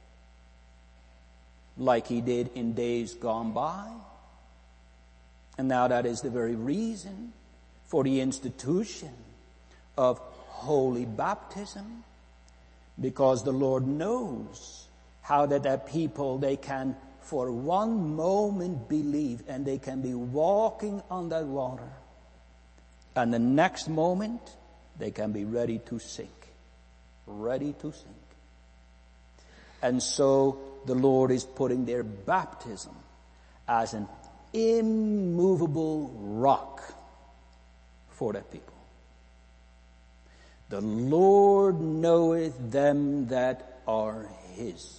Speaker 1: like he did in days gone by. And now that is the very reason for the institution of holy baptism, because the Lord knows how that that people, they can for one moment believe, and they can be walking on that water, and the next moment they can be ready to sink, ready to sink. And so the Lord is putting their baptism as an immovable rock for that people. The Lord knoweth them that are his.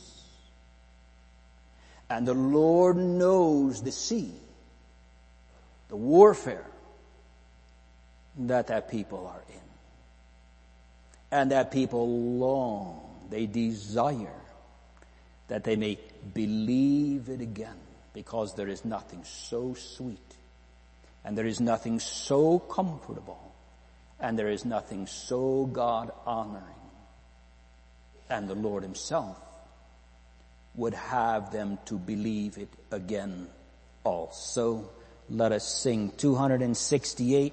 Speaker 1: And the Lord knows the sea, the warfare that that people are in. And that people long, they desire that they may believe it again, because there is nothing so sweet, and there is nothing so comfortable, and there is nothing so God-honoring. And the Lord himself would have them to believe it again also. Let us sing two sixty-eight,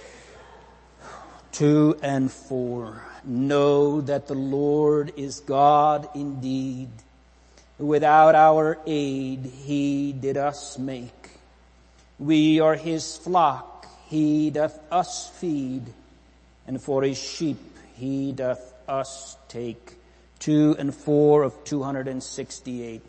Speaker 1: two and four. Know that the Lord is God indeed. Without our aid he did us make. We are his flock, he doth us feed, and for his sheep he doth us take. Two and four of two sixty-eight.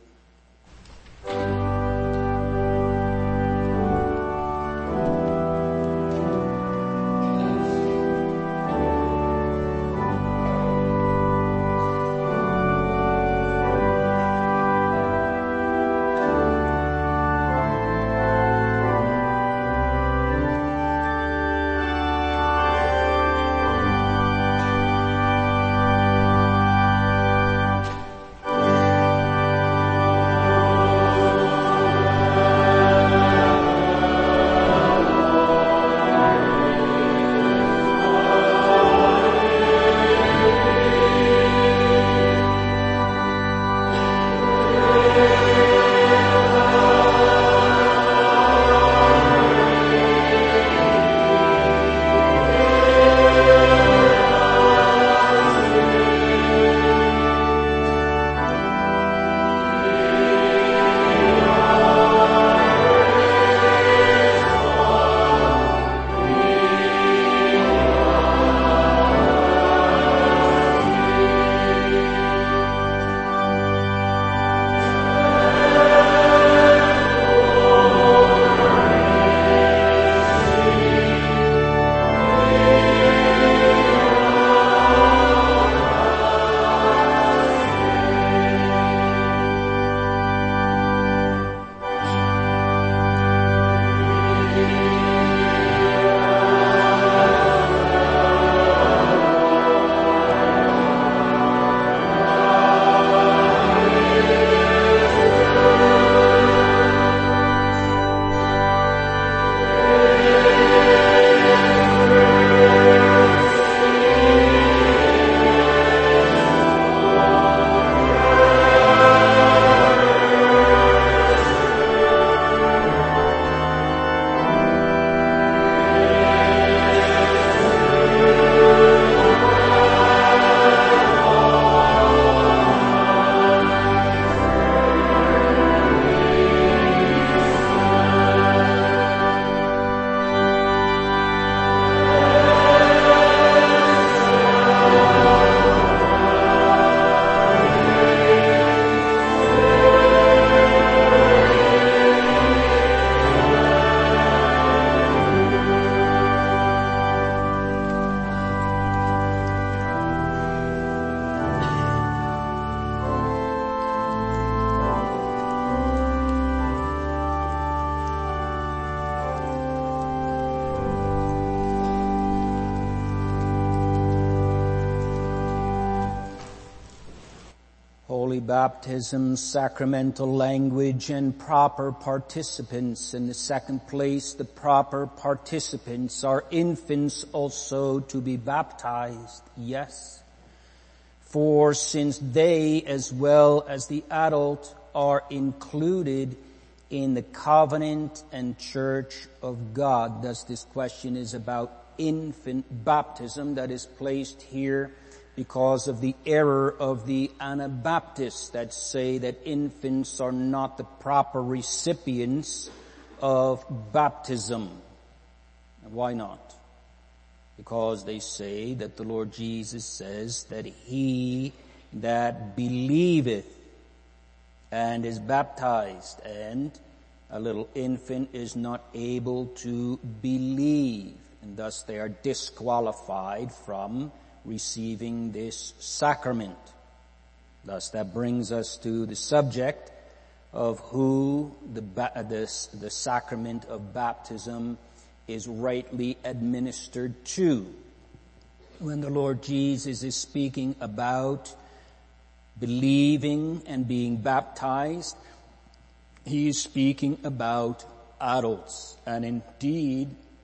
Speaker 1: baptism, sacramental language, and proper participants. In the second place, the proper participants are infants also to be baptized. Yes. For since they, as well as the adult, are included in the covenant and church of God. Thus this question is about infant baptism that is placed here because of the error of the Anabaptists that say that infants are not the proper recipients of baptism. Why not? Because they say that the Lord Jesus says that he that believeth and is baptized, and a little infant is not able to believe, and thus they are disqualified from receiving this sacrament. Thus that brings us to the subject of who the, the, the sacrament of baptism is rightly administered to. When the Lord Jesus is speaking about believing and being baptized, he is speaking about adults. And indeed,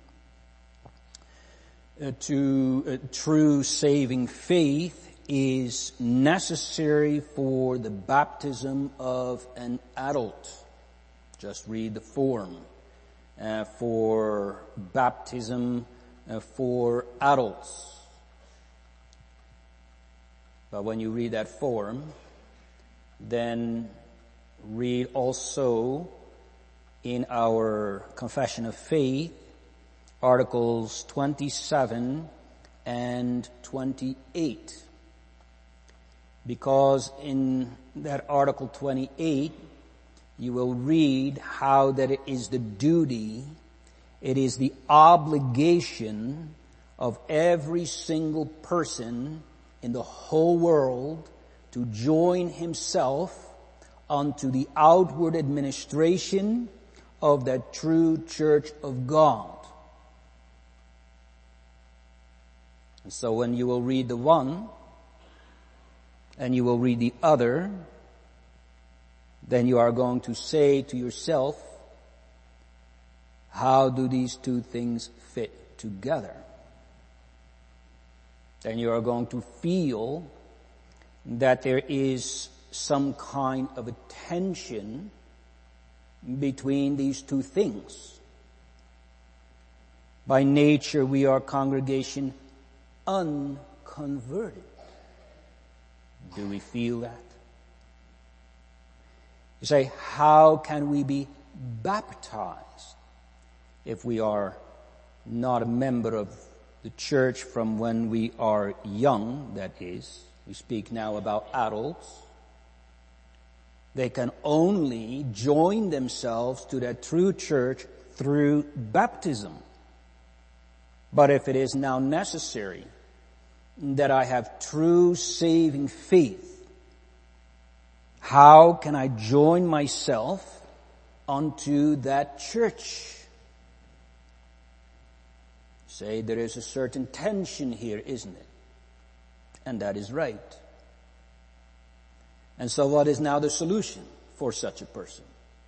Speaker 1: uh, to uh, true saving faith is necessary for the baptism of an adult. Just read the form uh, for baptism uh, for adults. But when you read that form, then read also in our Confession of Faith, Articles twenty-seven and twenty-eight. Because in that Article twenty-eight, you will read how that it is the duty, it is the obligation of every single person in the whole world to join himself unto the outward administration of that true church of God. And so when you will read the one and you will read the other, then you are going to say to yourself, how do these two things fit together? Then you are going to feel that there is some kind of a tension between these two things. By nature, we are congregation unconverted. Do we feel that? You say, how can we be baptized if we are not a member of the church from when we are young, that is? We speak now about adults. They can only join themselves to that true church through baptism. But if it is now necessary that I have true saving faith, how can I join myself unto that church? Say there is a certain tension here, isn't it? And that is right. And so what is now the solution for such a person?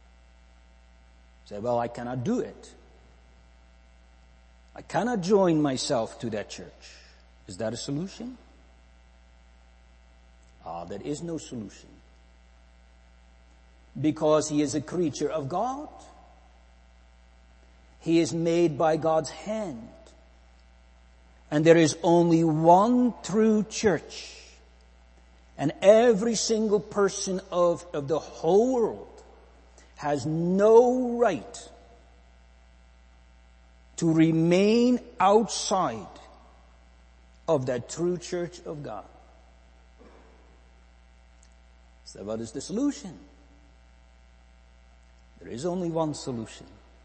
Speaker 1: Say, well, I cannot do it. I cannot join myself to that church. Is that a solution? Ah, there is no solution. Because he is a creature of God. He is made by God's hand. And there is only one true church. And every single person of, of the whole world has no right to remain outside of that true church of God. So what is the solution? There is only one solution.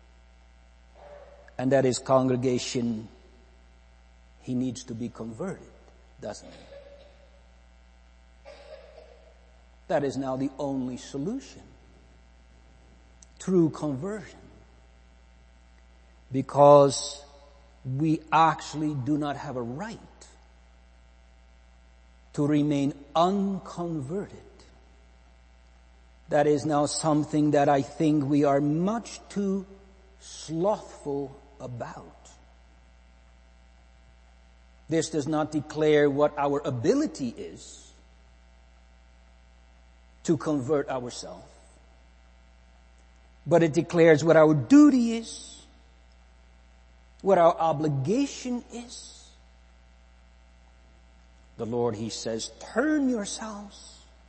Speaker 1: And that is, congregation, he needs to be converted, doesn't he? That is now the only solution. True conversion. Because we actually do not have a right to remain unconverted That is now something that I think we are much too slothful about. This does not declare what our ability is to convert ourselves, but it declares what our duty is, what our obligation is. The Lord, He says, turn yourselves.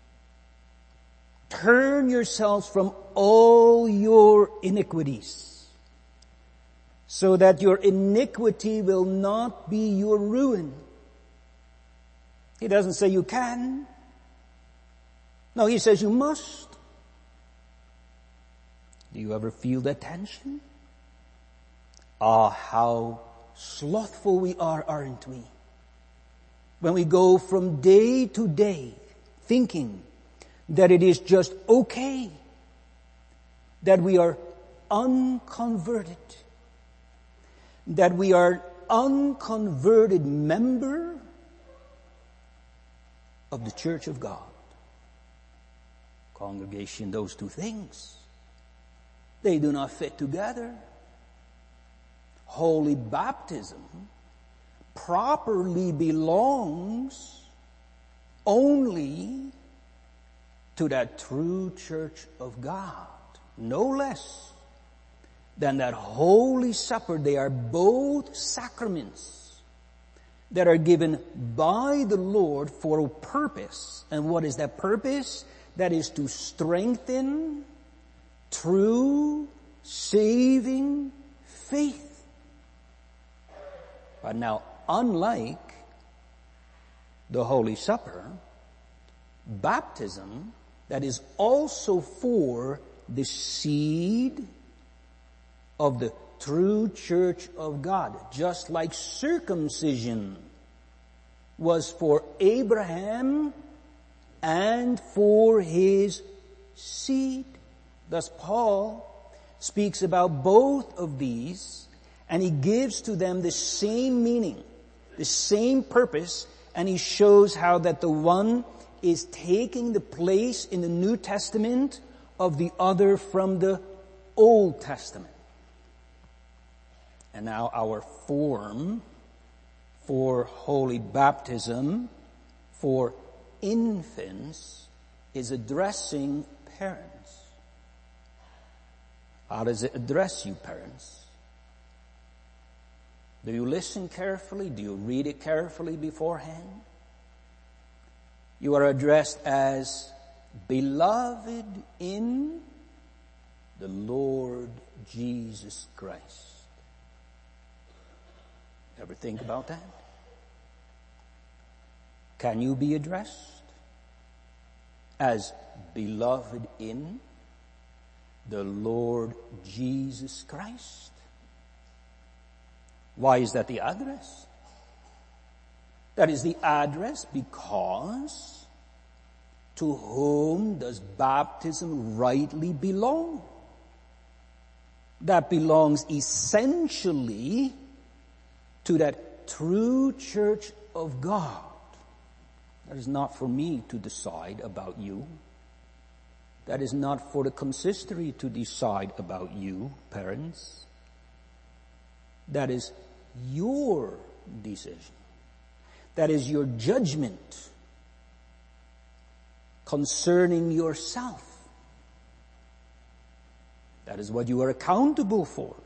Speaker 1: Turn yourselves from all your iniquities, so that your iniquity will not be your ruin. He doesn't say you can. No, He says you must. Do you ever feel that tension? Ah, how slothful we are, aren't we? When we go from day to day thinking that it is just okay, that we are unconverted, that we are unconverted member of the Church of God. Congregation, those two things, they do not fit together. Holy baptism properly belongs only to that true Church of God, no less than that Holy Supper. They are both sacraments that are given by the Lord for a purpose. And what is that purpose? That is to strengthen true saving faith. But now, unlike the Holy Supper, baptism, that is also for the seed of the true Church of God, just like circumcision was for Abraham and for his seed. Thus Paul speaks about both of these, and he gives to them the same meaning, the same purpose, and he shows how that the one is taking the place in the New Testament of the other from the Old Testament. And now our form for holy baptism for infants is addressing parents. How does it address you, parents? Do you listen carefully? Do you read it carefully beforehand? You are addressed as beloved in the Lord Jesus Christ. Ever think about that? Can you be addressed as beloved in the Lord Jesus Christ? Why is that the address? That is the address because to whom does baptism rightly belong? That belongs essentially to that true Church of God. That is not for me to decide about you. That is not for the consistory to decide about you, parents. That is your decision. That is your judgment concerning yourself. That is what you are accountable for.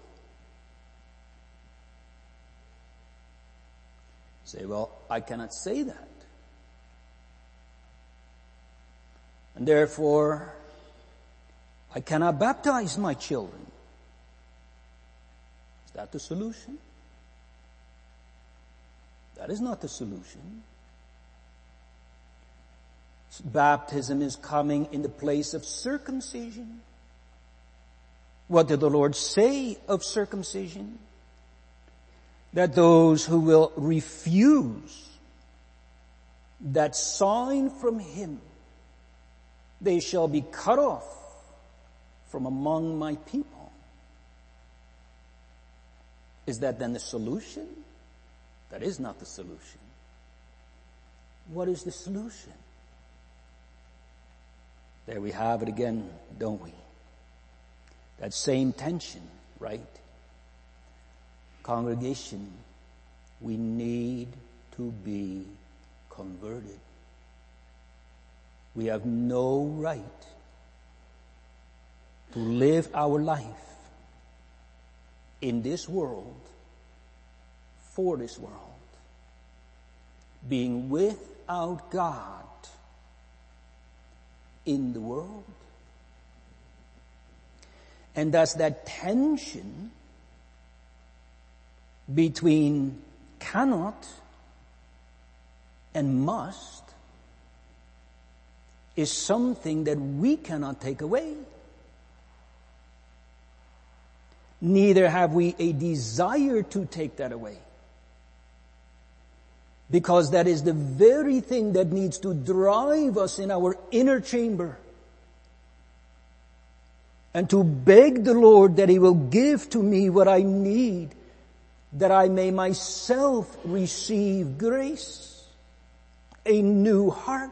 Speaker 1: Say, well, I cannot say that. And therefore, I cannot baptize my children. Is that the solution? That is not the solution. Baptism is coming in the place of circumcision. What did the Lord say of circumcision? That those who will refuse that sign from Him, they shall be cut off from among my people. Is that then the solution? That is not the solution. What is the solution? There we have it again, don't we? That same tension, right? Congregation, we need to be converted. We have no right to live our life in this world, for this world, being without God in the world. And thus that tension between cannot and must is something that we cannot take away. Neither have we a desire to take that away. Because that is the very thing that needs to drive us in our inner chamber. And to beg the Lord that He will give to me what I need, that I may myself receive grace, a new heart.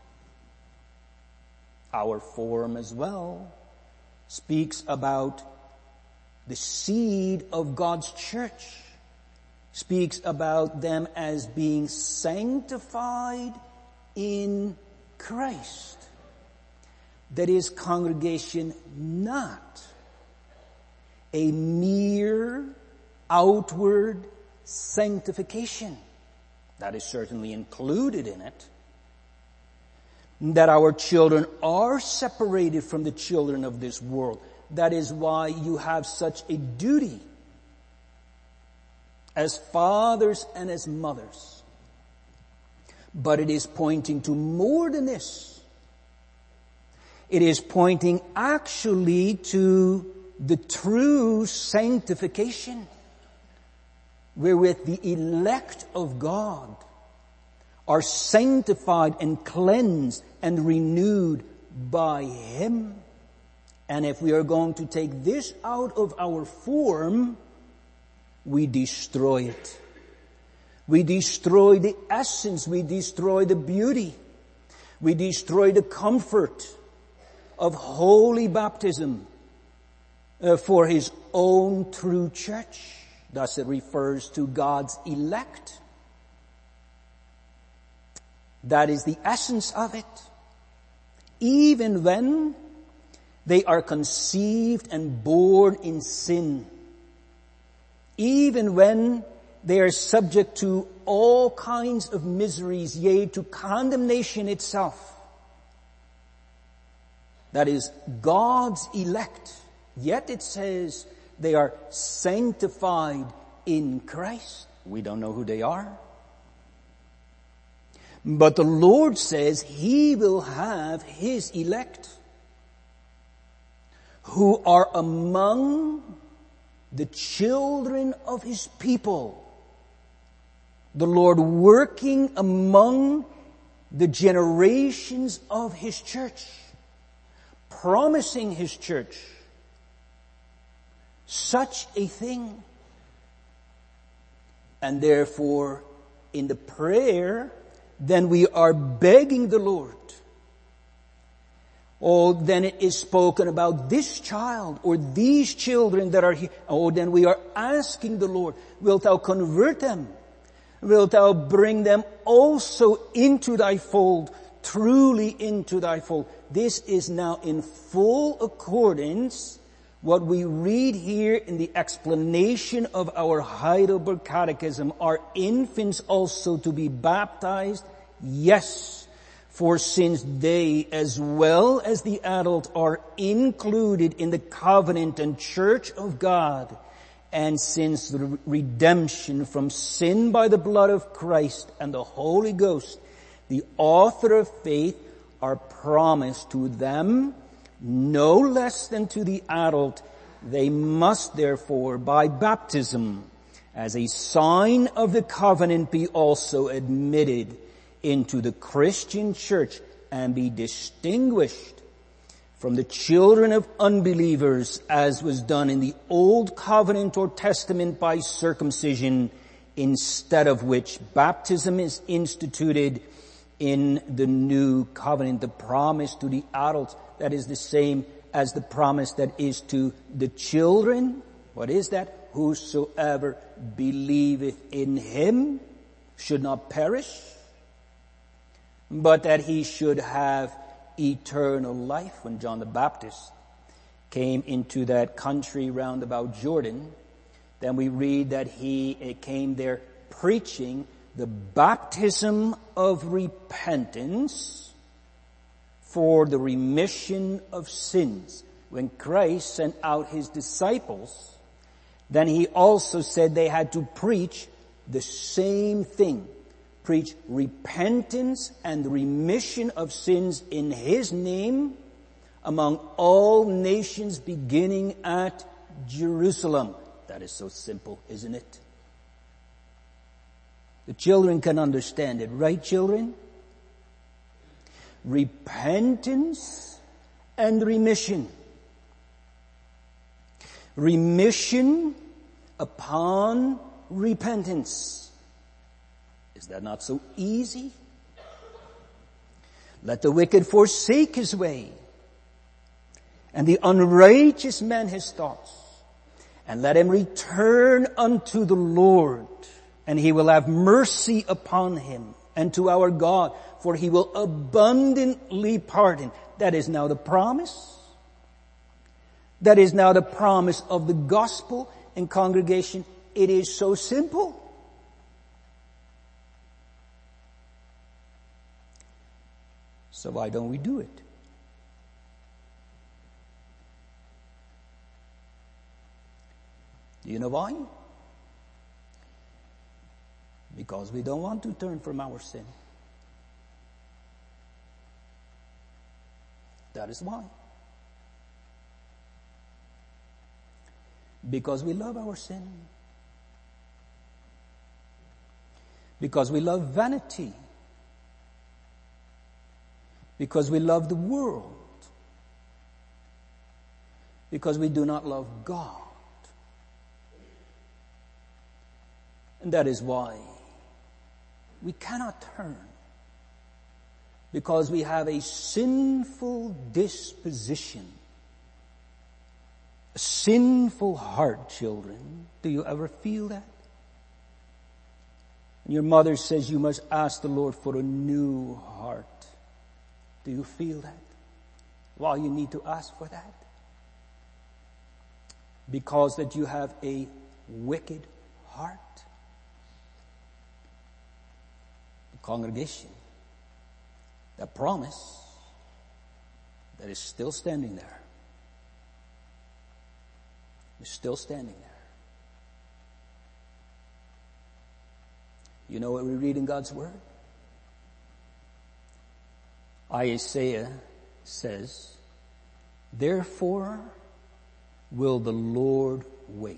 Speaker 1: Our form as well speaks about the seed of God's church, speaks about them as being sanctified in Christ. That is, congregation, not a mere outward sanctification. That is certainly included in it. That our children are separated from the children of this world. That is why you have such a duty as fathers and as mothers. But it is pointing to more than this. It is pointing actually to the true sanctification wherewith the elect of God are sanctified and cleansed and renewed by Him. And if we are going to take this out of our form, we destroy it. We destroy the essence. We destroy the beauty. We destroy the comfort of holy baptism uh, for His own true church. Thus it refers to God's elect. That is the essence of it. Even when they are conceived and born in sin, even when they are subject to all kinds of miseries, yea, to condemnation itself. That is God's elect. Yet it says they are sanctified in Christ. We don't know who they are. But the Lord says He will have His elect who are among the children of His people. The Lord working among the generations of His church, promising His church such a thing. And therefore, in the prayer, then we are begging the Lord. Oh, then it is spoken about this child or these children that are here. Oh, then we are asking the Lord, wilt Thou convert them? Wilt Thou bring them also into Thy fold, truly into Thy fold? This is now in full accordance what we read here in the explanation of our Heidelberg Catechism. Are infants also to be baptized? Yes. For since they, as well as the adult, are included in the covenant and church of God, and since the redemption from sin by the blood of Christ and the Holy Ghost, the author of faith, are promised to them no less than to the adult, they must therefore, by baptism, as a sign of the covenant, be also admitted into the Christian church and be distinguished from the children of unbelievers, as was done in the old covenant or testament by circumcision, instead of which baptism is instituted in the new covenant. The promise to the adults, that is the same as the promise that is to the children. What is that? Whosoever believeth in him should not perish, but that he should have eternal life. When John the Baptist came into that country round about Jordan, then we read that he came there preaching the baptism of repentance for the remission of sins. When Christ sent out his disciples, then he also said they had to preach the same thing. Preach repentance and remission of sins in his name among all nations, beginning at Jerusalem. That is so simple, isn't it? The children can understand it, right, children? Repentance and remission. Remission upon repentance. Is that not so easy? Let the wicked forsake his way, and the unrighteous man his thoughts, and let him return unto the Lord, and he will have mercy upon him, and to our God, for he will abundantly pardon. That is now the promise. That is now the promise of the gospel. And congregation, it is so simple. So why don't we do it? Do you know why? Because we don't want to turn from our sin. That is why. Because we love our sin. Because we love vanity. Because we love the world. Because we do not love God. And that is why we cannot turn. Because we have a sinful disposition. A sinful heart, children. Do you ever feel that? And your mother says you must ask the Lord for a new heart. Do you feel that? Well, you need to ask for that. Because that you have a wicked heart. The congregation, that promise that is still standing there. Is still standing there. You know what we read in God's Word? Isaiah says, therefore will the Lord wait,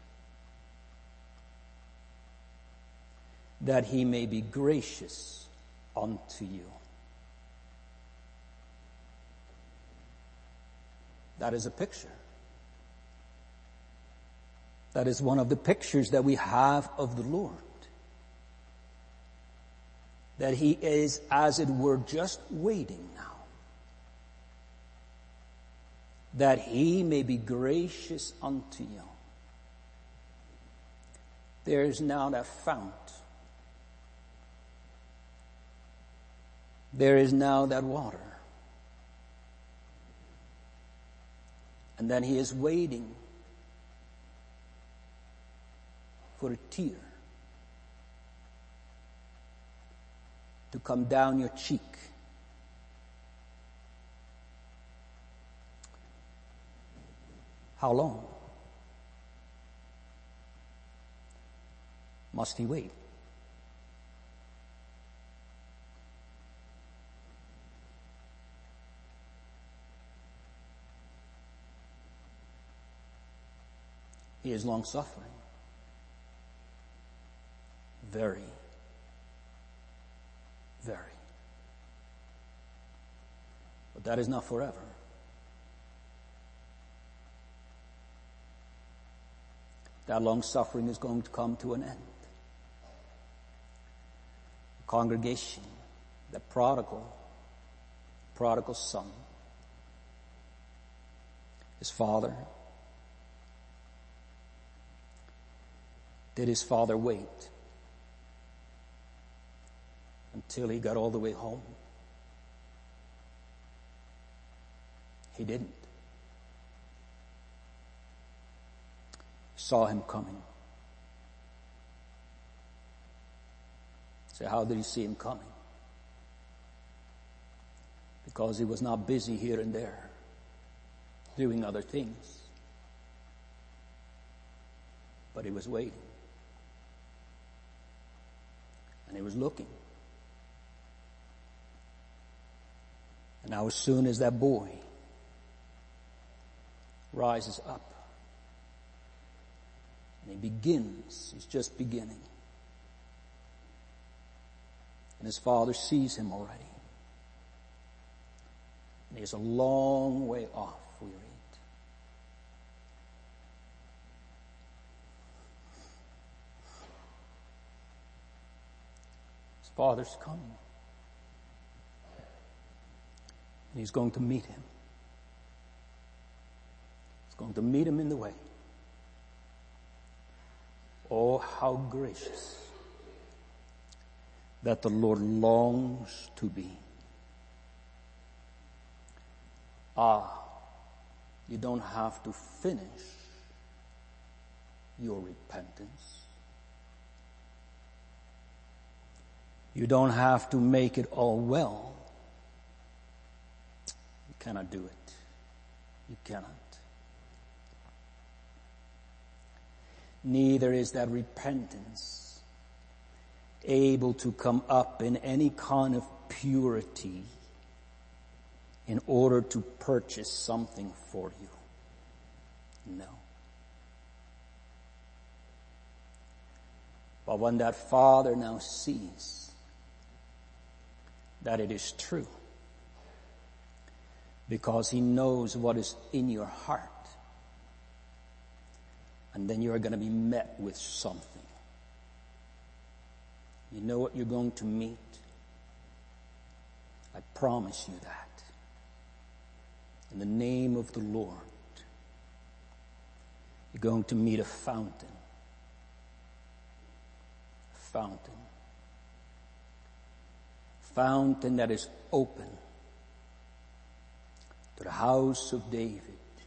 Speaker 1: that he may be gracious unto you. That is a picture. That is one of the pictures that we have of the Lord. That he is, as it were, just waiting now. That he may be gracious unto you. There is now that fount. There is now that water. And then he is waiting for a tear to come down your cheek. How long must he wait? He is long-suffering. Very, very. But that is not forever. That long-suffering is going to come to an end. The congregation, The prodigal, prodigal son. His father. Did his father wait until he got all the way home? He didn't. He saw him coming. So how did he see him coming? Because he was not busy here and there doing other things. But he was waiting. And he was looking. And now as soon as that boy rises up and he begins, he's just beginning. And his father sees him already. And he's a long way off, we read. His father's coming. And he's going to meet him. He's going to meet him in the way. Oh, how gracious that the Lord longs to be. Ah, you don't have to finish your repentance. You don't have to make it all well. You cannot do it. You cannot. Neither is that repentance able to come up in any kind of purity in order to purchase something for you. No. But when that father now sees that it is true, because he knows what is in your heart, and then you're going to be met with something. You know what you're going to meet? I promise you that. In the name of the Lord, you're going to meet a fountain. A fountain. A fountain that is open to the house of David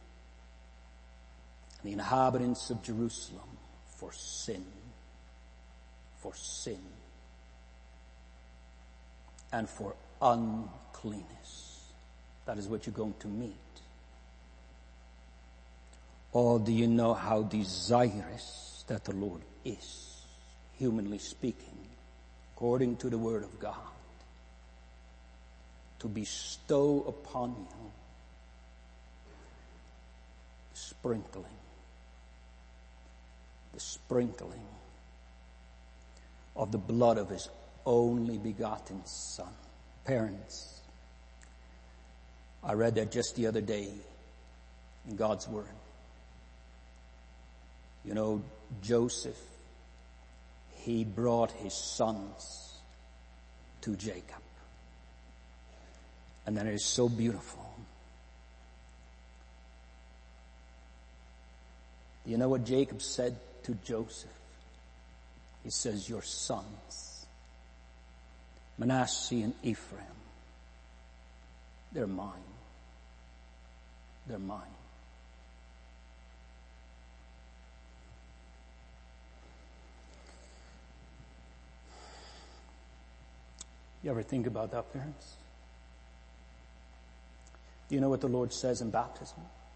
Speaker 1: and the inhabitants of Jerusalem for sin. For sin. And for uncleanness. That is what you're going to meet. Or do you know how desirous that the Lord is, humanly speaking, according to the Word of God, to bestow upon you the sprinkling, the sprinkling of the blood of His only begotten Son. Parents, I read that just the other day in God's Word. You know, Joseph, he brought his sons to Jacob. And then it is so beautiful. You know what Jacob said to Joseph? He says, your sons, Manasseh and Ephraim, they're mine. They're mine. You ever think about that, parents? Do you know what the Lord says in baptism?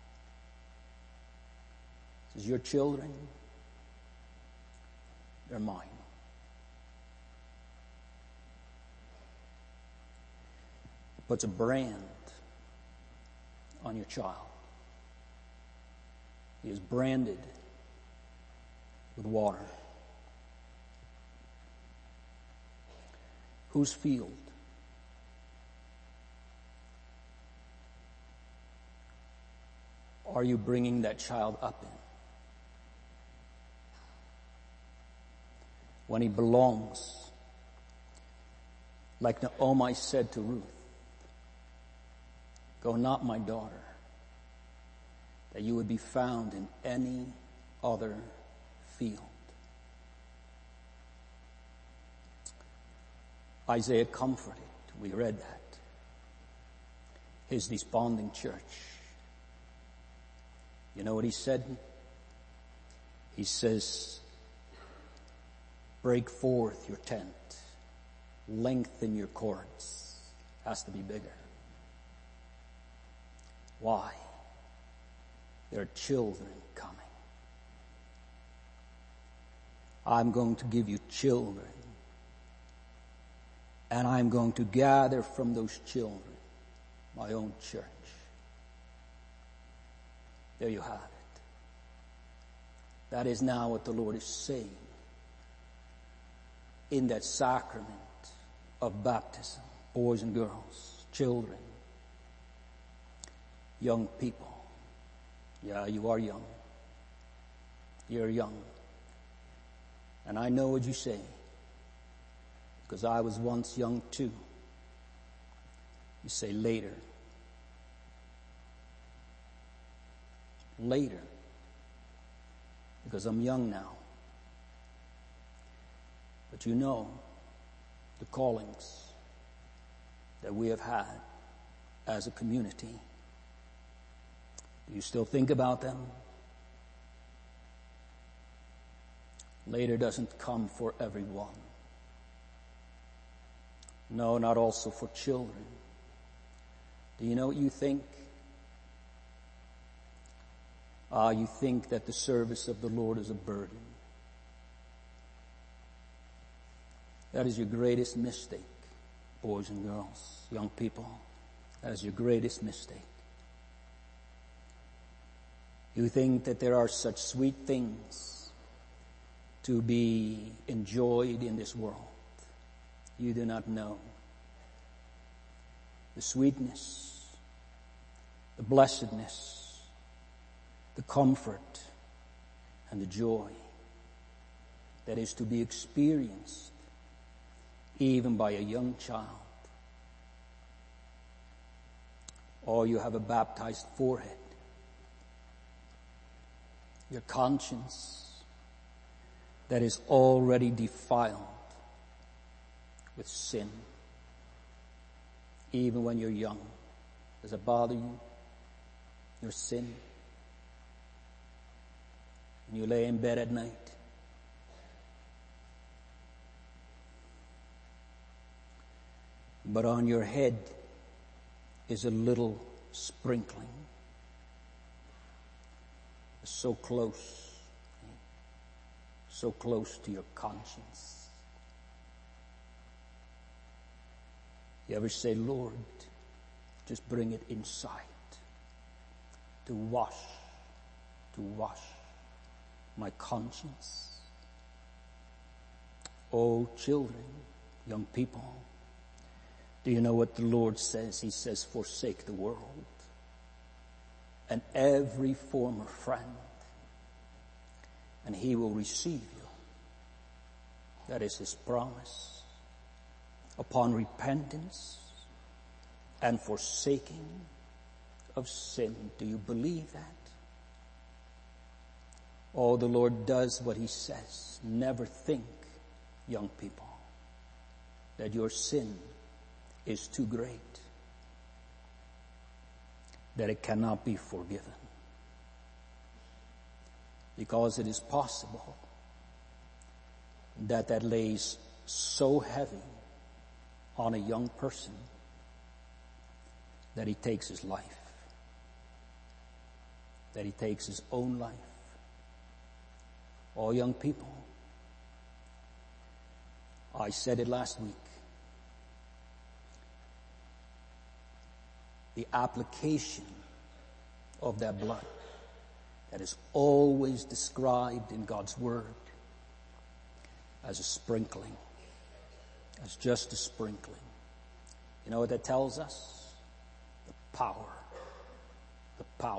Speaker 1: He says, your children, they're mine. He puts a brand on your child. He is branded with water. Whose field? Are you bringing that child up in? When he belongs Like Naomi said to Ruth, go not, my daughter, that you would be found in any other field. Isaiah comforted. We read that. His desponding church. You know what he said? He says, break forth your tent. Lengthen your cords. Has to be bigger. Why? There are children coming. I'm going to give you children. And I'm going to gather from those children my own church. There you have it. That is now what the Lord is saying in that sacrament of baptism. Boys and girls, children, young people. Yeah, you are young. You're young. And I know what you say, because I was once young too. You say later. Later. Because I'm young now. But you know the callings that we have had as a community. Do you still think about them? Later doesn't come for everyone. No, not also for children. Do you know what you think? Ah, you think that the service of the Lord is a burden. That is your greatest mistake, boys and girls, young people. That is your greatest mistake. You think that there are such sweet things to be enjoyed in this world. You do not know the sweetness, the blessedness, the comfort, and the joy that is to be experienced even by a young child. Or you have a baptized forehead. Your conscience that is already defiled with sin. Even when you're young. Does it bother you? Your sin? When you lay in bed at night? But on your head is a little sprinkling. So close. So close to your conscience. You ever say, Lord, just bring it inside to wash, to wash my conscience. Oh, children, young people, do you know what the Lord says? He says, forsake the world and every former friend, and he will receive you. That is his promise. Upon repentance and forsaking of sin. Do you believe that? Oh, the Lord does what he says. Never think, young people, that your sin is too great, that it cannot be forgiven. Because it is possible that that lays so heavy on a young person that he takes his life, that he takes his own life. All young people, I said it last week, the application of that blood that is always described in God's Word as a sprinkling, as just a sprinkling. You know what that tells us? The power, the power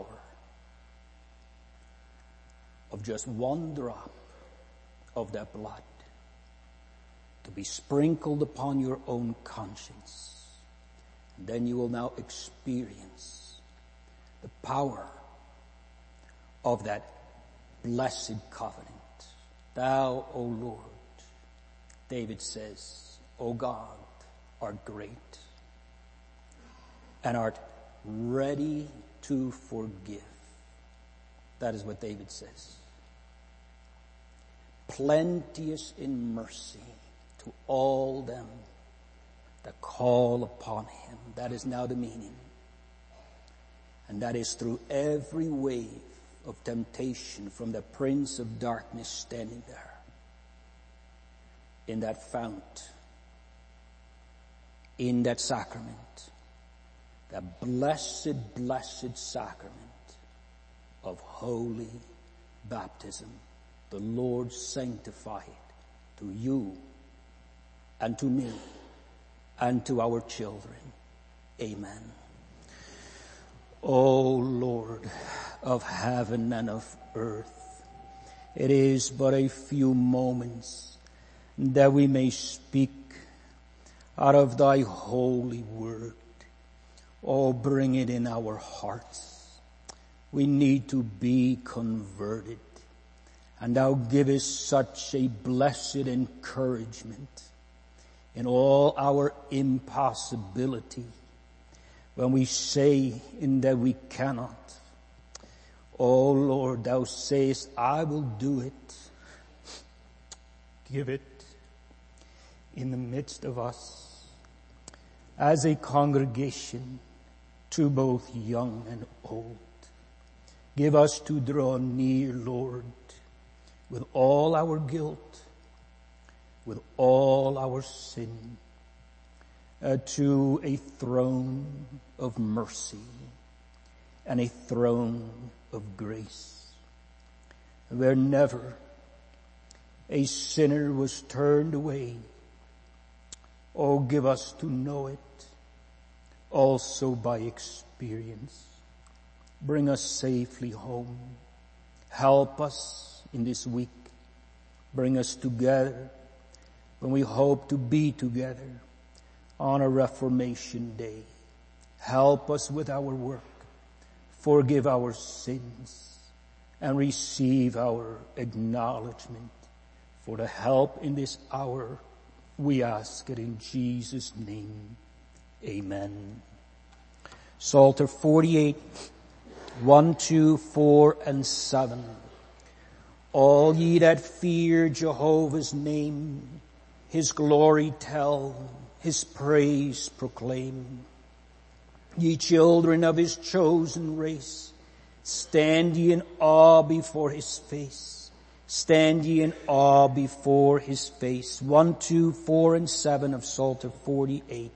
Speaker 1: of just one drop of that blood to be sprinkled upon your own conscience. And then you will now experience the power of that blessed covenant. Thou, O Lord, David says, O God, art great and art ready to forgive. That is what David says. Plenteous in mercy to all them that call upon him. That is now the meaning. And that is through every wave of temptation from the prince of darkness standing there in that fount, in that sacrament, that blessed, blessed sacrament of holy baptism. The Lord sanctify it to you and to me and to our children. Amen. O Lord of heaven and of earth, it is but a few moments that we may speak out of thy holy word. Oh, bring it in our hearts. We need to be converted. And thou givest such a blessed encouragement in all our impossibility when we say in that we cannot. Oh Lord, thou sayest, I will do it. Give it in the midst of us as a congregation to both young and old. Give us to draw near, Lord, with all our guilt, with all our sin, uh, to a throne of mercy and a throne of grace, where never a sinner was turned away. Oh, give us to know it also by experience. Bring us safely home. Help us in this week. Bring us together when we hope to be together on a Reformation Day. Help us with our work. Forgive our sins and receive our acknowledgement for the help in this hour. We ask it in Jesus' name. Amen. Psalter forty-eight, one, two, four, and seven. All ye that fear Jehovah's name, his glory tell, his praise proclaim. Ye children of his chosen race, stand ye in awe before his face. Stand ye in awe before his face. One, two, four, and seven of Psalter forty-eight.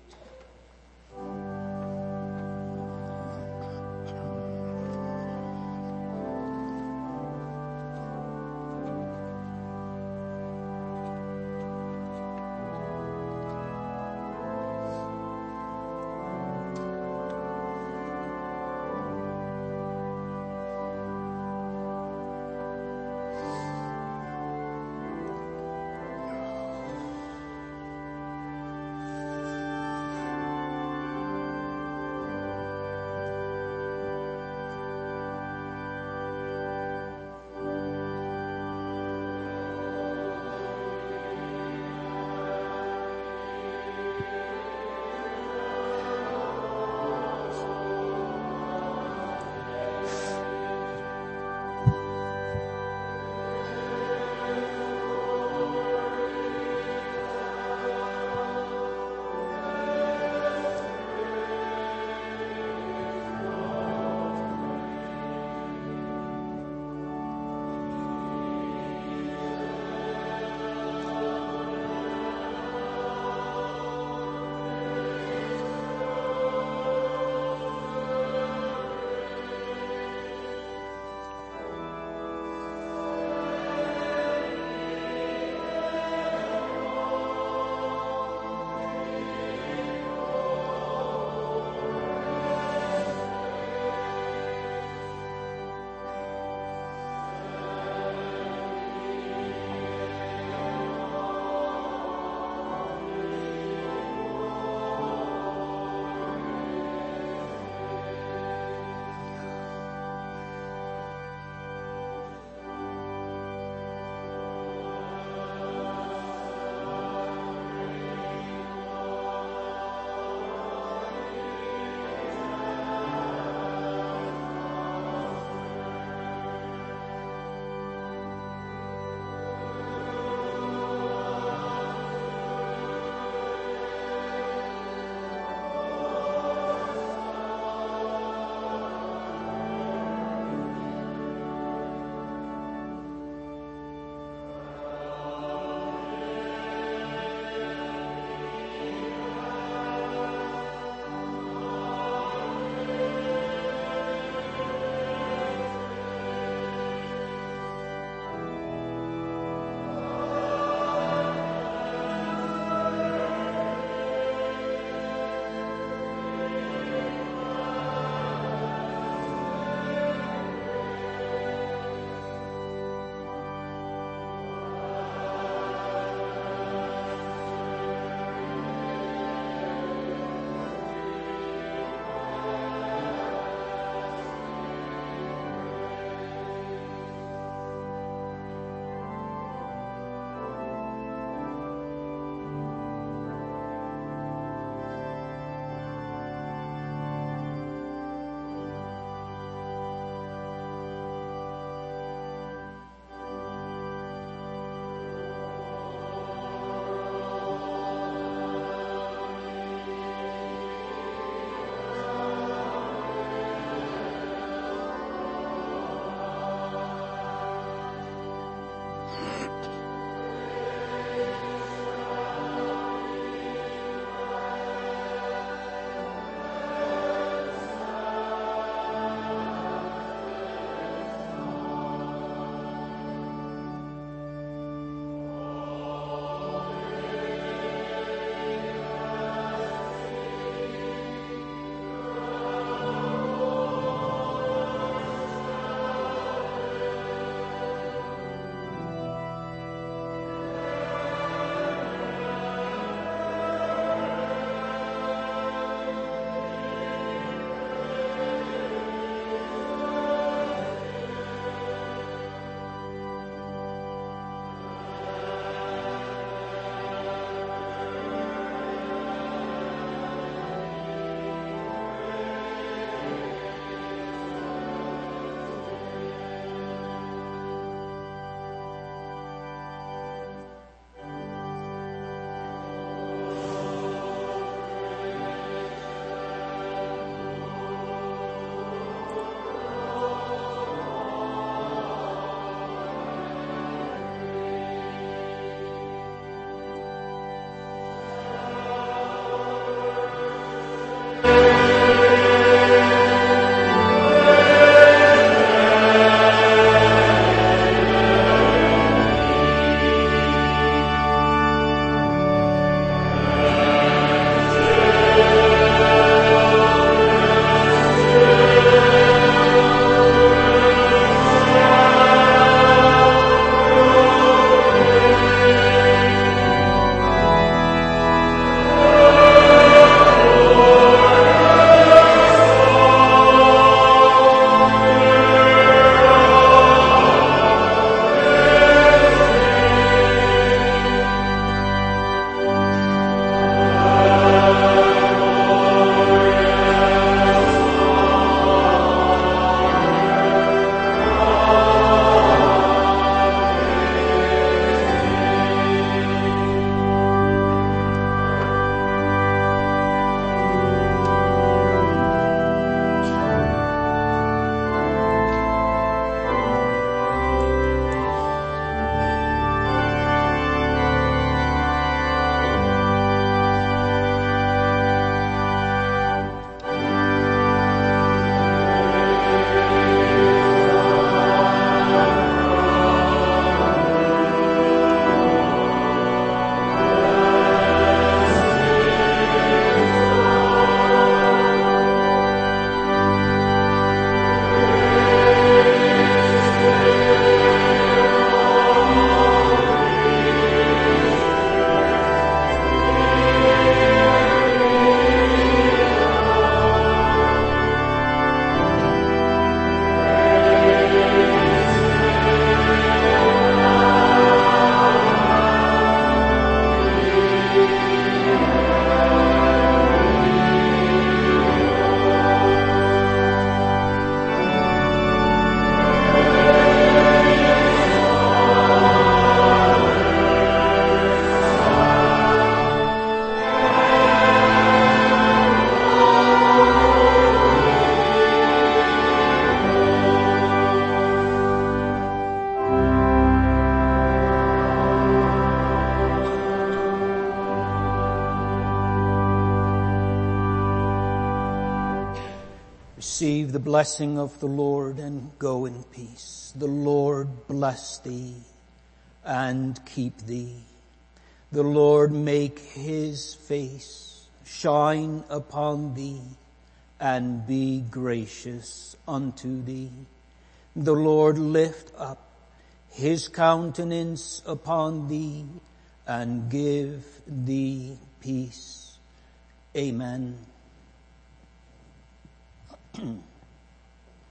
Speaker 1: Receive the blessing of the Lord and go in peace. The Lord bless thee and keep thee. The Lord make his face shine upon thee and be gracious unto thee. The Lord lift up his countenance upon thee and give thee peace. Amen.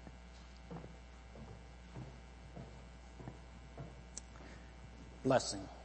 Speaker 1: Blessing.